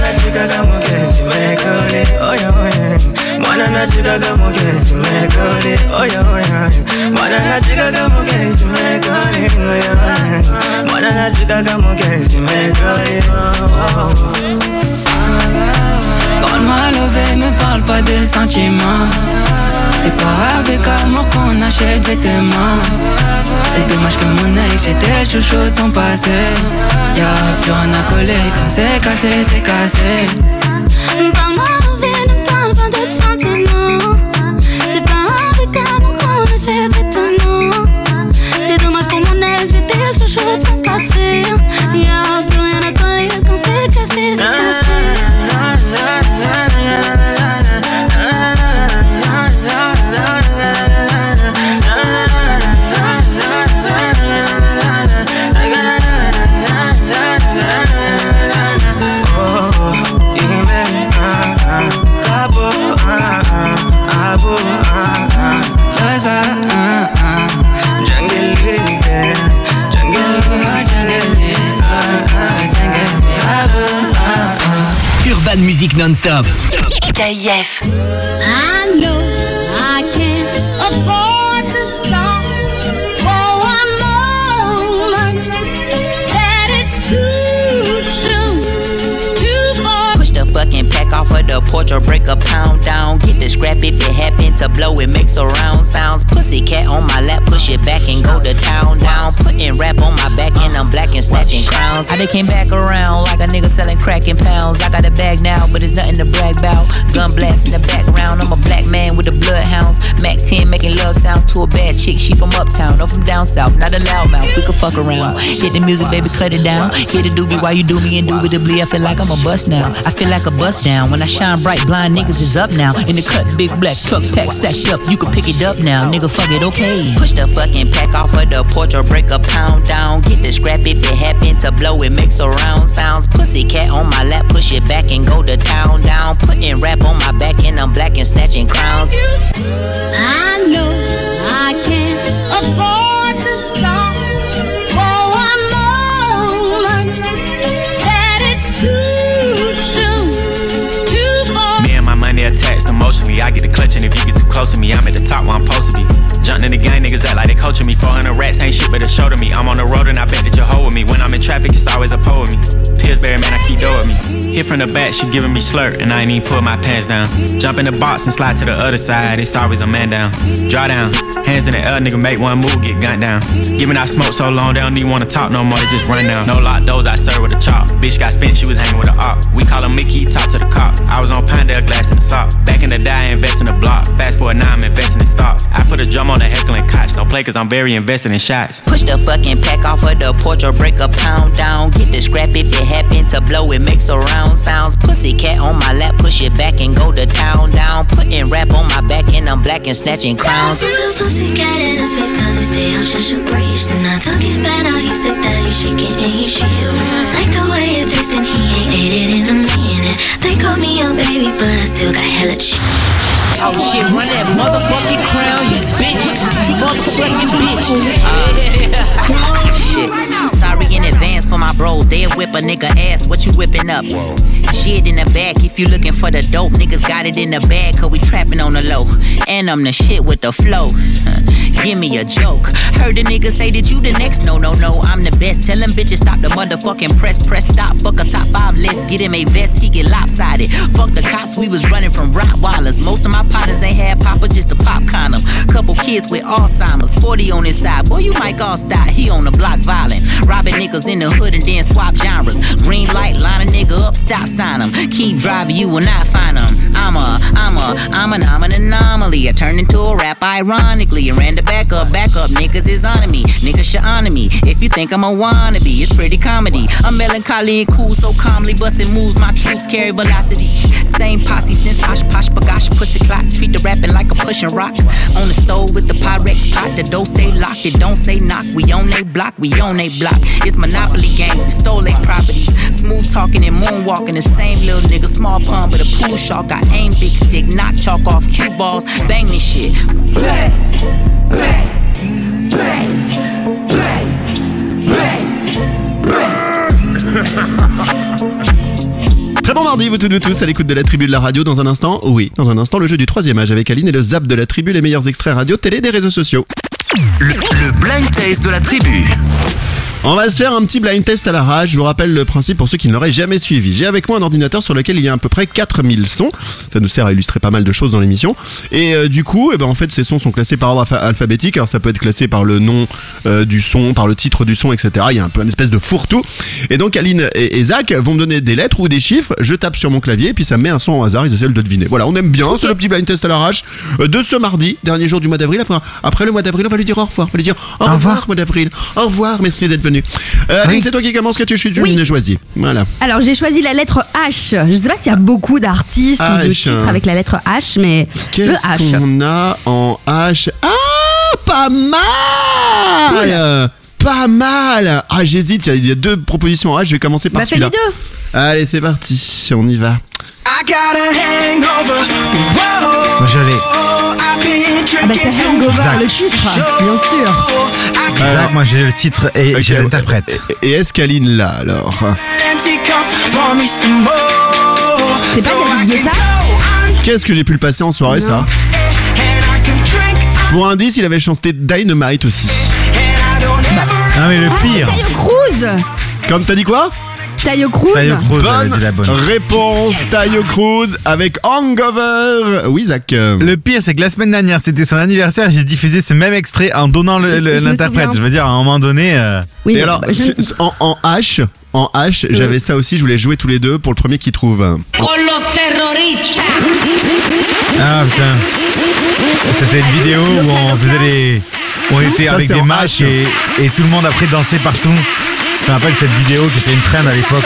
Quand mal levé, me parle pas de sentiments. C'est pas avec amour qu'on achète vêtements. C'est dommage que mon ex, j'étais chouchou de son passé. Y'a plus rien à coller quand c'est cassé, c'est cassé. Parle-moi de ne parle pas de sentiments. C'est pas avec amour qu'on achète vêtements. C'est dommage pour mon ex, j'étais le chouchou de son passé. Y'a plus rien à coller quand c'est cassé, c'est cassé. Urban Music non-stop. KIF. I know I can't afford to stop porch or break a pound down. Get the scrap if it happen to blow, it makes surround sounds. Pussycat on my lap, push it back and go to town down. Putting rap on my back and I'm black and snatching crowns. I they came back around like a nigga selling crack in pounds. I got a bag now, but it's nothing to brag about. Gun blast in the background, I'm a black man with the bloodhounds. Mac 10 making love sounds to a bad chick. She from uptown, no from down south, not a loudmouth. We could fuck around. Hit the music, baby, cut it down. Hit a doobie while you do me indubitably. I feel like I'm a bust now. I feel like a bust down. When I shine bright, blind niggas is up now. In the cut, big black truck pack sacked up. You can pick it up now, nigga, fuck it, okay. Push the fucking pack off of the porch or break a pound down. Get the scrap if it happen to blow, it makes surround sounds. Pussycat on my lap, push it back and go to town down. Putting rap on my back and I'm black and snatching crowns. I know I can't afford to stop for one moment. That it's too soon to fall. Me and my money attached emotionally. I get the clutch and if you get too close to me, I'm at the top where I'm supposed to be. Jumping in the gang, niggas act like they coaching me. 400 rats ain't shit but a show to me. I'm on the road and I bet that you'll hold with me. When I'm in traffic, it's always a pole with me. Pillsbury, man, I keep dough with me. Hit from the back, she giving me slurp, and I ain't even pull my pants down. Jump in the box and slide to the other side, it's always a man down. Draw down, hands in the air, nigga make one move, get gunned down. Giving out smoke so long, they don't even wanna talk no more, they just run down. No lock doors, I serve with a chop. Bitch got spent, she was hanging with a op. We call her Mickey, talk to the cops. I was on Pinedale, glass in the sock. Back in the day, I invest in the block. Fast forward now, I'm investing in stocks. I put a drum on the heckling cots. Don't play cause I'm very invested in shots. Push the fucking pack off of the porch or break a pound down. Get the scrap if it happen to blow, it makes surround sounds. Pussycat on my lap, push it back and go to town down. Putting rap on my back and I'm black and snatching crowns. Put a pussycat in his face cause he stay out, shut your breach. Then I took it back, now he sick that he shaking and he shield. Like the way it tastes and he ain't ate it in a minute. They call me a baby but I still got hella shit. Oh shit, run that motherfucking crown, you bitch. Motherfucking bitch. Shit. Sorry in advance for my bros. They'll whip a nigga ass. What you whipping up? Shit in the back. If you looking for the dope, niggas got it in the bag. Cause we trapping on the low. And I'm the shit with the flow. Give me a joke. Heard a nigga say that you the next. No, I'm the best. Tell them bitches stop the motherfucking press. Press stop. Fuck a top 5 list. Get him a vest. He get lopsided. Fuck the cops. We was running from Rottweilers. Most of my partners ain't had papa, just a pop condom. Couple kids with Alzheimer's, 40 on his side. Boy, you might all die. He on the block violent. Robbing niggas in the hood and then swap genres. Green light, line a nigga up, stop sign him. Keep driving, you will not find him. I'm an anomaly. I turned into a rap ironically and ran the back up. Niggas is on me. Niggas should honor me. If you think I'm a wannabe, it's pretty comedy. I'm melancholy and cool, so calmly busting moves. My troops carry velocity. Same posse since Osh Posh Bagash Pussy Clock. Treat the rapping like a pushing rock. On the stove with the Pyrex pot. The door stay locked, it don't say knock. We on they block, we on they block. It's Monopoly games, we stole they properties. Smooth talking and moonwalking. The same little nigga, small pun but a pool shark. I aim big stick, knock chalk off cue balls. Bang this shit. Bang, bang, bang, bang, bang, Très bon mardi, vous toutes et tous à l'écoute de la tribu de la radio. Dans un instant, le jeu du 3e âge avec Aline et le zap de la tribu, les meilleurs extraits radio, télé des réseaux sociaux. Le blind test de la tribu. On va se faire un petit blind test à l'arrache. Je vous rappelle le principe pour ceux qui ne l'auraient jamais suivi. J'ai avec moi un ordinateur sur lequel il y a à peu près 4000 sons. Ça nous sert à illustrer pas mal de choses dans l'émission. Et du coup, en fait, ces sons sont classés par ordre alphabétique. Alors ça peut être classé par le nom du son, par le titre du son, etc. Il y a un peu une espèce de fourre-tout. Et donc Aline et Zach vont me donner des lettres ou des chiffres. Je tape sur mon clavier et puis ça me met un son au hasard. Ils essaient de deviner. Voilà, on aime bien. C'est le petit blind test à l'arrache de ce mardi, dernier jour du mois d'avril. Après le mois d'avril, on va lui dire au revoir. On va lui dire au revoir, mois d'avril. Au revoir, merci d'être venu. Aline, c'est toi qui commence, que tu as choisi. Voilà. Alors j'ai choisi la lettre H. Je sais pas s'il y a beaucoup d'artistes ou de titres avec la lettre H, mais le H. Qu'est-ce qu'on a en H? Ah, pas mal. Cool. Pas mal. Ah, j'hésite, il y a 2 propositions en H. Je vais commencer par celui-là. Fais les 2. Allez, c'est parti, on y va. Moi j'allais. Ah bah c'est Hangover, le titre, bien sûr. Zach, moi j'ai le titre et j'ai l'interprète. Et est-ce qu'Aline l'a alors? C'est pas David Guetta? Qu'est-ce que j'ai pu le passer en soirée, ça? Pour indice, il avait chanté Dynamite aussi. Non mais le pire. Cruz. Comme t'as dit quoi? Tayo Cruz. Bonne réponse, Tayo Cruz avec Hangover. Oui, Zach. Le pire, c'est que la semaine dernière, c'était son anniversaire, j'ai diffusé ce même extrait en donnant l'interprète. Je veux dire, à un moment donné... Oui, et alors, en H, j'avais ça aussi, je voulais jouer tous les deux pour le premier qui trouve. Ah putain. C'était une vidéo où on faisait on était ça, avec des matchs et tout le monde après dansait partout. Je me rappelle cette vidéo qui était une trend à l'époque.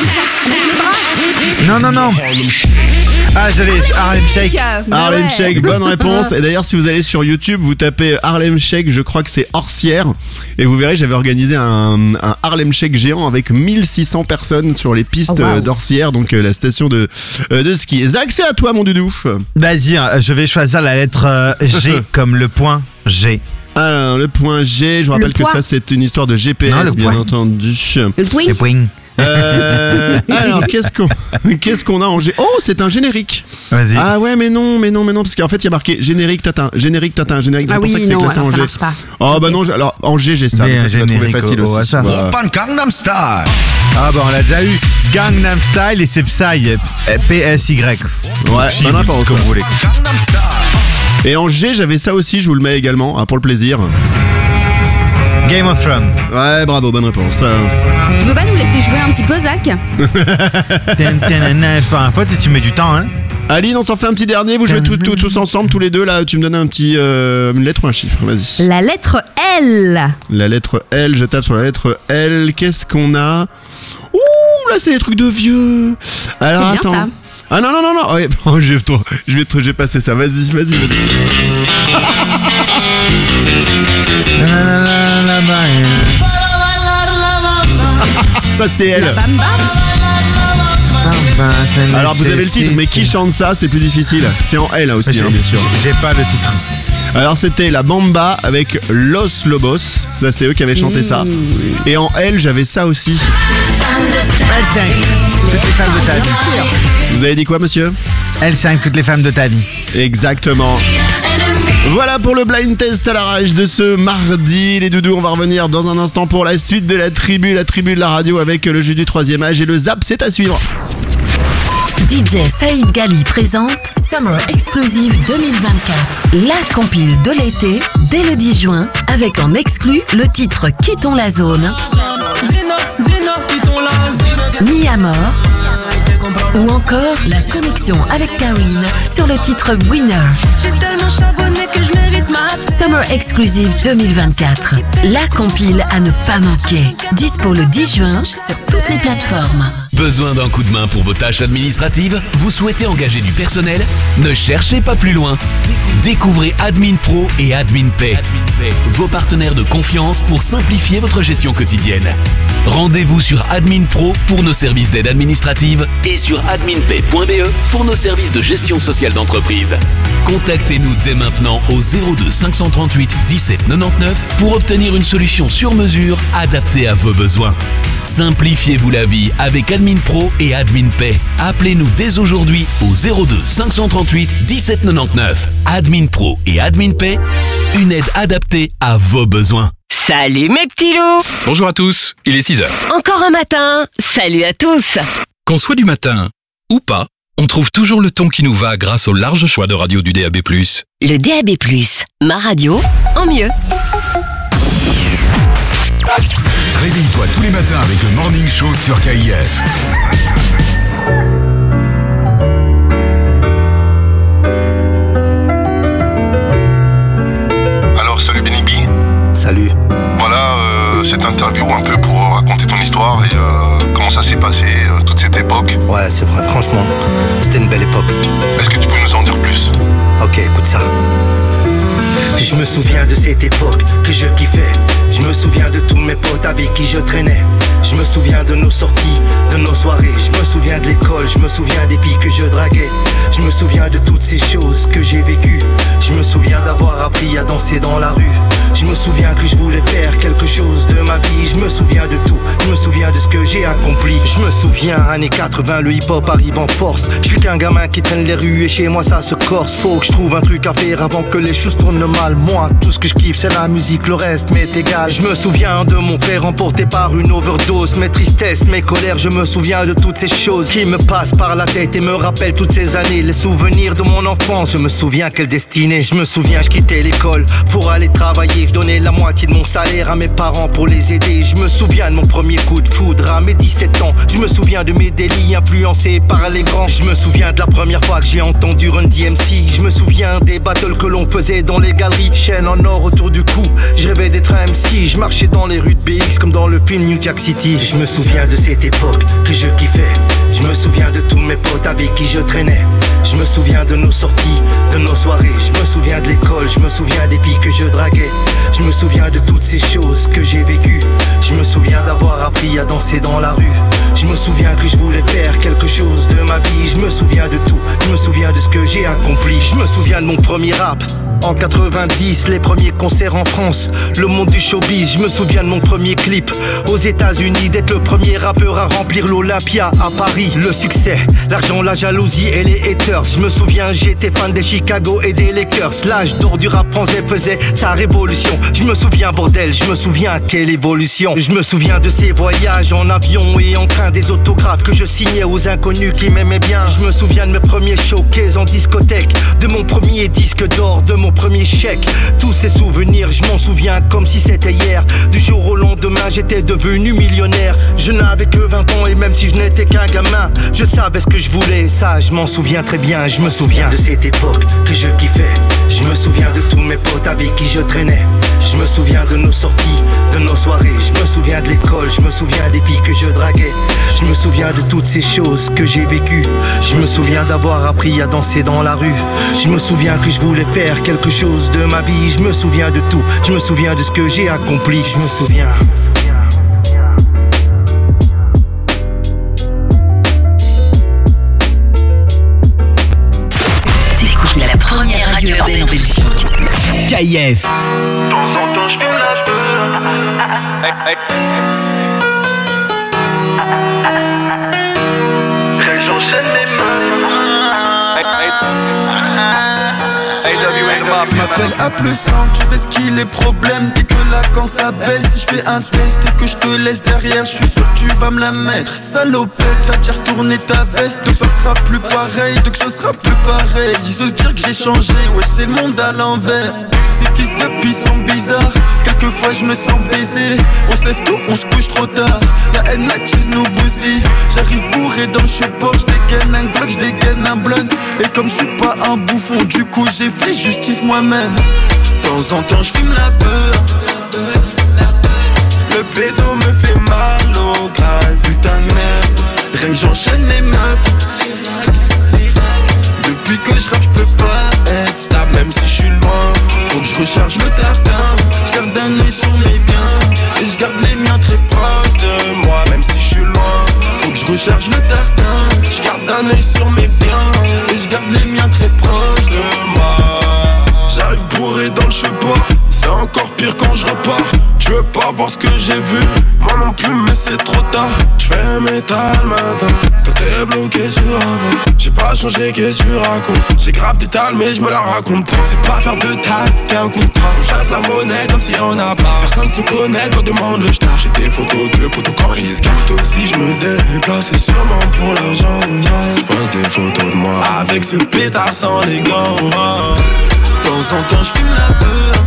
Non. Ah, j'allais Harlem Shake. Harlem Shake, bonne réponse. Et d'ailleurs, si vous allez sur YouTube, vous tapez Harlem Shake, je crois que c'est Orsières. Et vous verrez, j'avais organisé un Harlem Shake géant avec 1600 personnes sur les pistes d'Orsières, donc la station de ski. Zach, c'est à toi, mon doudou. Vas-y, je vais choisir la lettre G comme le point G. Alors, le point G, je vous rappelle que ça, c'est une histoire de GPS, bien entendu. Le point. Alors, qu'est-ce qu'on a en G? Oh, c'est un générique. Vas-y. Ah ouais, mais non, parce qu'en fait, il y a marqué générique tatin, générique. C'est pour ça que c'est classé en G. Oh bah non, alors en G, j'ai ça. Tu vas trouver facile aussi. Gangnam Style. Ah bah on l'a déjà eu. Gangnam Style et c'est Psy, PSY. Ouais, bonne réponse. Comme vous voulez. Et en G, j'avais ça aussi, je vous le mets également, pour le plaisir. Game of Thrones. Ouais, bravo, bonne réponse. Tu peux pas nous laisser jouer un petit peu, Zach? C'est pas un faute si tu mets du temps, hein. Aline, on s'en fait un petit dernier, vous jouez tous ensemble, tous les deux, là, tu me donnes un petit, une lettre ou un chiffre, vas-y. La lettre L. La lettre L, je tape sur la lettre L, qu'est-ce qu'on a? Ouh, là, c'est des trucs de vieux. Alors, bien, attends. ça. Ah non, ouais, je vais passer ça, vas-y. Ça c'est elle. La bamba. Alors vous avez le titre, mais qui chante ça? C'est plus difficile. C'est en L aussi, bien sûr. J'ai pas le titre. Alors c'était la Bamba avec Los Lobos. Ça c'est eux qui avaient chanté ça. Et en L j'avais ça aussi. L5, toutes les femmes de ta vie. Vous avez dit quoi, monsieur? L5, toutes les femmes de ta vie. Exactement. Voilà pour le blind test à la rage de ce mardi. Les doudous, on va revenir dans un instant pour la suite de la tribu de la radio avec le jeu du 3e âge et le zap, c'est à suivre. DJ Saïd Gali présente Summer Exclusive 2024. La compile de l'été dès le 10 juin avec en exclu le titre Quittons la zone, Mi Amor ou encore la connexion avec Karine sur le titre Winner. J'ai tellement charbonné que je mérite ma Summer Exclusive 2024. La compile à ne pas manquer. Dispo le 10 juin sur toutes les plateformes. Besoin d'un coup de main pour vos tâches administratives? Vous souhaitez engager du personnel? Ne cherchez pas plus loin. Découvrez Admin Pro et Admin Pay, vos partenaires de confiance pour simplifier votre gestion quotidienne. Rendez-vous sur Admin Pro pour nos services d'aide administrative et sur adminpay.be pour nos services de gestion sociale d'entreprise. Contactez-nous dès maintenant au 02 538 17 99 pour obtenir une solution sur mesure adaptée à vos besoins. Simplifiez-vous la vie avec Admin Pro et Admin Pay. Appelez-nous dès aujourd'hui au 02 538 17 99. Admin Pro et Admin Pay, une aide adaptée à vos besoins. Salut mes petits loups! Bonjour à tous, il est 6h. Encore un matin, salut à tous! Qu'on soit du matin ou pas, on trouve toujours le ton qui nous va grâce au large choix de radio du DAB+. Le DAB+, ma radio en mieux. Réveille-toi tous les matins avec le Morning Show sur KIF. Alors, salut Benny B. Salut. Voilà, cette interview un peu pour raconter ton histoire et comment ça s'est passé, toute cette époque. Ouais, c'est vrai, franchement, c'était une belle époque. Est-ce que tu peux nous en dire plus? Ok, écoute ça. Je me souviens de cette époque que je kiffais. Je me souviens de tous mes potes avec qui je traînais. Je me souviens de nos sorties, de nos soirées. Je me souviens de l'école, je me souviens des filles que je draguais. Je me souviens de toutes ces choses que j'ai vécues. Je me souviens d'avoir appris à danser dans la rue. Je me souviens que je voulais faire quelque chose de ma vie. Je me souviens de tout, je me souviens de ce que j'ai accompli. Je me souviens, années 80, le hip-hop arrive en force. Je suis qu'un gamin qui traîne les rues et chez moi ça se corse. Faut que je trouve un truc à faire avant que les choses tournent mal. Moi, tout ce que je kiffe c'est la musique, le reste m'est égal. Je me souviens de mon frère emporté par une overdose. Mes tristesses, mes colères, je me souviens de toutes ces choses qui me passent par la tête et me rappellent toutes ces années. Les souvenirs de mon enfance, je me souviens quelle destinée. Je me souviens, je quittais l'école pour aller travailler. Je donnais la moitié de mon salaire à mes parents pour les aider. Je me souviens de mon premier coup de foudre à mes 17 ans. Je me souviens de mes délits influencés par les grands. Je me souviens de la première fois que j'ai entendu Run DMC. Je me souviens des battles que l'on faisait dans les galeries, chaîne en or autour du cou. Je rêvais d'être un MC. Je marchais dans les rues de BX comme dans le film New Jack City. Je me souviens de cette époque que je kiffais. Je me souviens de tous mes potes avec qui je traînais. Je me souviens de nos sorties, de nos soirées. Je me souviens de l'école, je me souviens des filles que je draguais. Je me souviens de toutes ces choses que j'ai vécues. Je me souviens d'avoir appris à danser dans la rue. Je me souviens que je voulais faire quelque chose de ma vie. Je me souviens de tout, je me souviens de ce que j'ai accompli. Je me souviens de mon premier rap en 90, les premiers concerts en France, le monde du showbiz. Je me souviens de mon premier clip aux États-Unis, d'être le premier rappeur à remplir l'Olympia à Paris. Le succès, l'argent, la jalousie et les haters. Je me souviens, j'étais fan des Chicago et des Lakers. L'âge d'or du rap français faisait sa révolution. Je me souviens, bordel, je me souviens, quelle évolution. Je me souviens de ces voyages en avion et en train, des autographes que je signais aux inconnus qui m'aimaient bien. Je me souviens de mes premiers showcases en discothèque, de mon premier disque d'or, de mon premier chèque. Tous ces souvenirs, je m'en souviens comme si c'était hier. Du jour au lendemain, j'étais devenu millionnaire. Je n'avais que 20 ans et même si je n'étais qu'un gamin, je savais ce que je voulais, ça je m'en souviens très bien. Je me souviens de cette époque que je kiffais. Je me souviens de tous mes potes avec qui je traînais. Je me souviens de nos sorties, de nos soirées. Je me souviens de l'école, je me souviens des filles que je draguais. Je me souviens de toutes ces choses que j'ai vécues. Je me souviens d'avoir appris à danser dans la rue. Je me souviens que je voulais faire quelque chose de ma vie. Je me souviens de tout, je me souviens de ce que j'ai accompli. Je me souviens. T'écoutes la première radio urbaine en Belgique. KIF. De temps en temps, je fume la peur. J'enchaîne les mains. M'appelle à plus 100, tu fais ce qu'il est problème. Dès que là quand ça baisse, si je fais un test et que je te laisse derrière, je suis sûr que tu vas me la mettre. Salopette, va déjà retourner ta veste. Donc ça sera plus pareil, donc ce sera plus pareil. Ils se dire que j'ai changé, ouais c'est le monde à l'envers. Ces fils de pis sont bizarres, quelquefois je me sens baisé. On se lève tôt, on se couche trop tard. La haine, la cheese nous bousille. J'arrive bourré dans le support, je dégaine un Glock, je dégaine un blunt. Et comme je suis pas un bouffon, du coup j'ai fait justice moi-même. De temps en temps je fume la peur. Le pédo me fait mal au crâne, putain de merde. Rien que j'enchaîne les meufs. Depuis que je rappe, je peux pas être stable, même si je suis loin. Faut que je recharge le tartin. Je garde un œil sur mes biens et je garde les miens très proches de moi, même si je suis loin. Faut que je recharge le tartin. Je garde un œil sur mes biens et je garde les miens très proches de moi. J'arrive bourré dans le chemin, c'est encore pire quand je repars. Je veux pas voir ce que j'ai vu, moi non plus mais c'est trop tard. J'fais métal matin, toi t'es bloqué sur avant. J'ai pas changé, qu'est-ce que tu racontes? J'ai grave des tales mais je me la raconte pas. C'est pas faire de tales qu'un contrat. On chasse la monnaie comme si on a pas. Personne se connaît quand demande le star. J'ai des photos de potos quand ils se gâtent. Aussi je me déplace, c'est sûrement pour l'argent. J'pose des photos de moi avec ce pétard sans les gants. De temps en temps je fume la peur.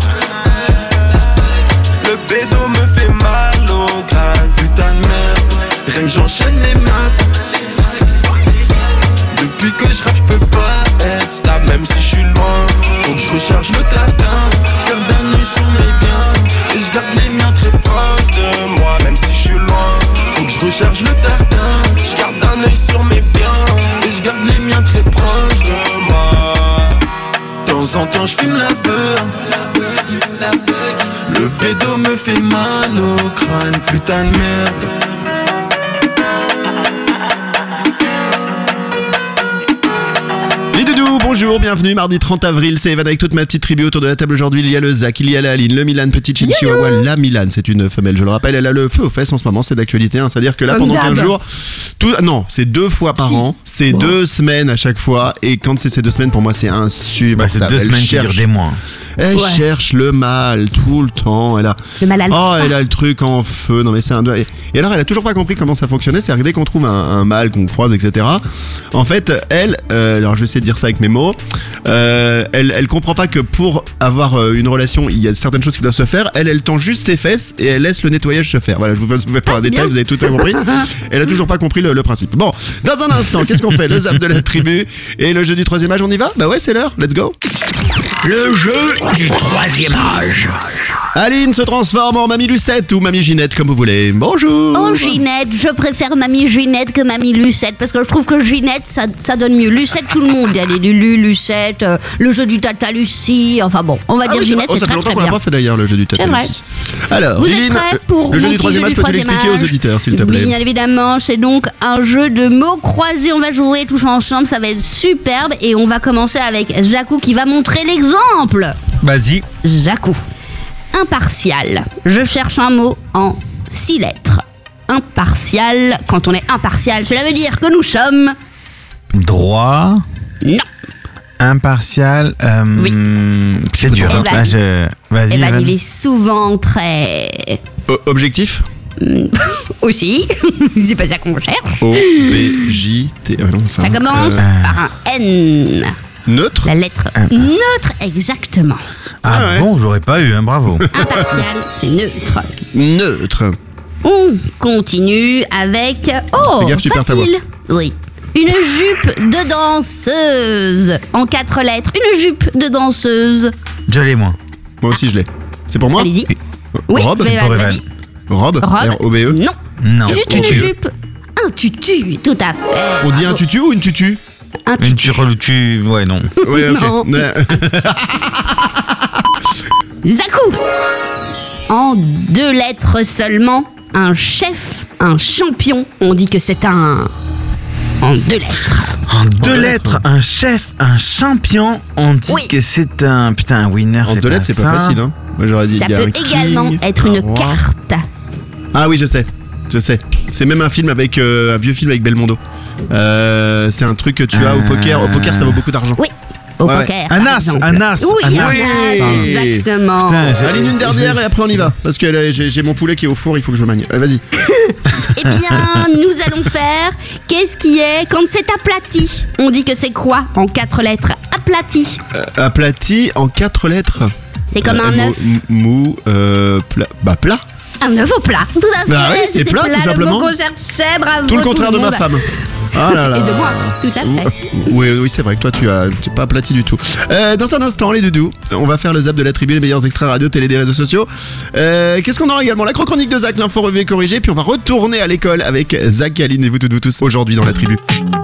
Le pédo me fait mal au crâne, putain de merde. Rien que j'enchaîne les meufs. Depuis que je rappe, je peux pas être stable, même si je suis loin. Faut que je recharge le tartin. Je garde un œil sur mes biens et je garde les miens très proches de moi, même si je suis loin. Faut que je recharge le tartin. Je garde un œil sur mes biens et je garde les miens très proches de moi. De temps en temps, je fume la peur. Le pédo me fait mal au crâne, putain de merde. Les doudous, bonjour. Bonjour, bienvenue, mardi 30 avril, c'est Evan avec toute ma petite tribu autour de la table aujourd'hui. Il y a le Zach, il y a la Aline, le Milan, petite Chin Chihuahua. La Milan, c'est une femelle, je le rappelle, elle a le feu aux fesses en ce moment, c'est d'actualité. Hein. C'est-à-dire que là, Comme pendant 15 d'hab. jours, non, c'est 2 fois par an, c'est 2 semaines à chaque fois. Et quand c'est ces 2 semaines, pour moi, c'est insupportable. Bah, c'est 2 semaines qui durent des mois. Elle cherche le mal tout le temps. Elle a le mal alpha. elle a le truc en feu. Non mais c'est un doigt. Et alors elle a toujours pas compris comment ça fonctionnait. C'est-à-dire que dès qu'on trouve un mâle qu'on croise, etc. En fait, elle, alors je vais essayer de dire ça avec mes mots. Elle comprend pas que pour avoir une relation, il y a certaines choses qui doivent se faire. Elle tend juste ses fesses et elle laisse le nettoyage se faire. Voilà, je vous fais pas un détail, vous avez tout compris. Elle a toujours pas compris le principe. Bon, dans un instant, qu'est-ce qu'on fait? Le zap de la tribu et le jeu du troisième âge. On y va? Bah ouais, c'est l'heure. Let's go. Le jeu du troisième âge. Aline se transforme en Mamie Lucette ou Mamie Ginette, comme vous voulez. Bonjour. Oh Ginette, je préfère Mamie Ginette que Mamie Lucette parce que je trouve que Ginette ça donne mieux. Lucette, tout le monde, il y a les Lulu, Lucette, le jeu du Tata Lucie, enfin bon, on va dire oui, Ginette, c'est ça fait très longtemps très qu'on l'a bien. pas fait d'ailleurs le jeu du Tata C'est vrai. Lucie. Alors, Vous êtes Liline, prêts pour le jeu mon du petit troisième âge, peux-tu l'expliquer aux auditeurs, s'il te plaît? Bien évidemment, c'est donc un jeu de mots croisés. On va jouer tous ensemble, ça va être superbe et on va commencer avec Zakou qui va montrer l'exemple. Vas-y. Zakou. Impartial. Je cherche un mot en 6 lettres. Impartial. Quand on est impartial, cela veut dire que nous sommes... Droit. Non. Impartial. Oui. C'est dur. Evan. Vas-y, Evan, Evan. il est souvent très... Objectif? Aussi. C'est pas ça qu'on cherche. O-B-J-T... non, Ça commence par un N. Neutre? La lettre neutre, exactement. Ah bon, j'aurais pas eu, hein, bravo. Impartial, c'est neutre. Neutre. On continue avec... Oh, Fais gaffe, tu perds ta facile. Oui. Une jupe de danseuse. En 4 lettres. Une jupe de danseuse. Je l'ai, moi. Moi aussi, je l'ai. C'est pour moi? Allez-y. Oui, Robe? c'est pour Evan. vas-y. Robe? R-O-B-E? Non. Non. Juste une jupe. Un tutu, tout à fait. On dit un tutu ou une tutu? Un Une tu... Ouais, non. Ouais, ok. Non. Zakou. En 2 lettres seulement, un chef, un champion. On dit que c'est un... En 2 lettres. En 2 lettres, un chef, un champion, on dit que c'est un... Putain, un winner, En 2 lettres, c'est pas facile, hein. Moi, j'aurais dit Ça il y a peut un king, également être un une roi. carte. Ah oui, je sais. C'est même un film avec un vieux film avec Belmondo. C'est un truc que tu as au poker. Au poker, ça vaut beaucoup d'argent. Oui. Au Ouais, poker. Un par as, exemple. un as, Oui, un un as. as, exactement. Putain, Aline, une dernière et après on y va. Parce que j'ai mon poulet qui est au four, il faut que je le manie. Vas-y. Eh bien, nous allons faire qu'est-ce qui est quand c'est aplati. On dit que c'est quoi en 4 lettres? Aplati. Aplati en 4 lettres. C'est comme un œuf. Mou, plat. Bah, plat. Un œuf au plat. Tout à fait. Bah oui, c'est C'était plat, tout le simplement. mot qu'on cherchait. Bravo. Tout le contraire de monde. ma femme. Ah là là. Et de moi, tout à fait. Oui, c'est vrai que toi tu es pas aplati du tout. Dans un instant, les doudous, on va faire le zap de la tribu, les meilleurs extraits radio, télé, des réseaux sociaux. Qu'est-ce qu'on aura également? La chronique de Zach, l'info revue et corrigée, puis on va retourner à l'école avec Zach et Aline et vous toutes, vous tous, aujourd'hui dans la tribu.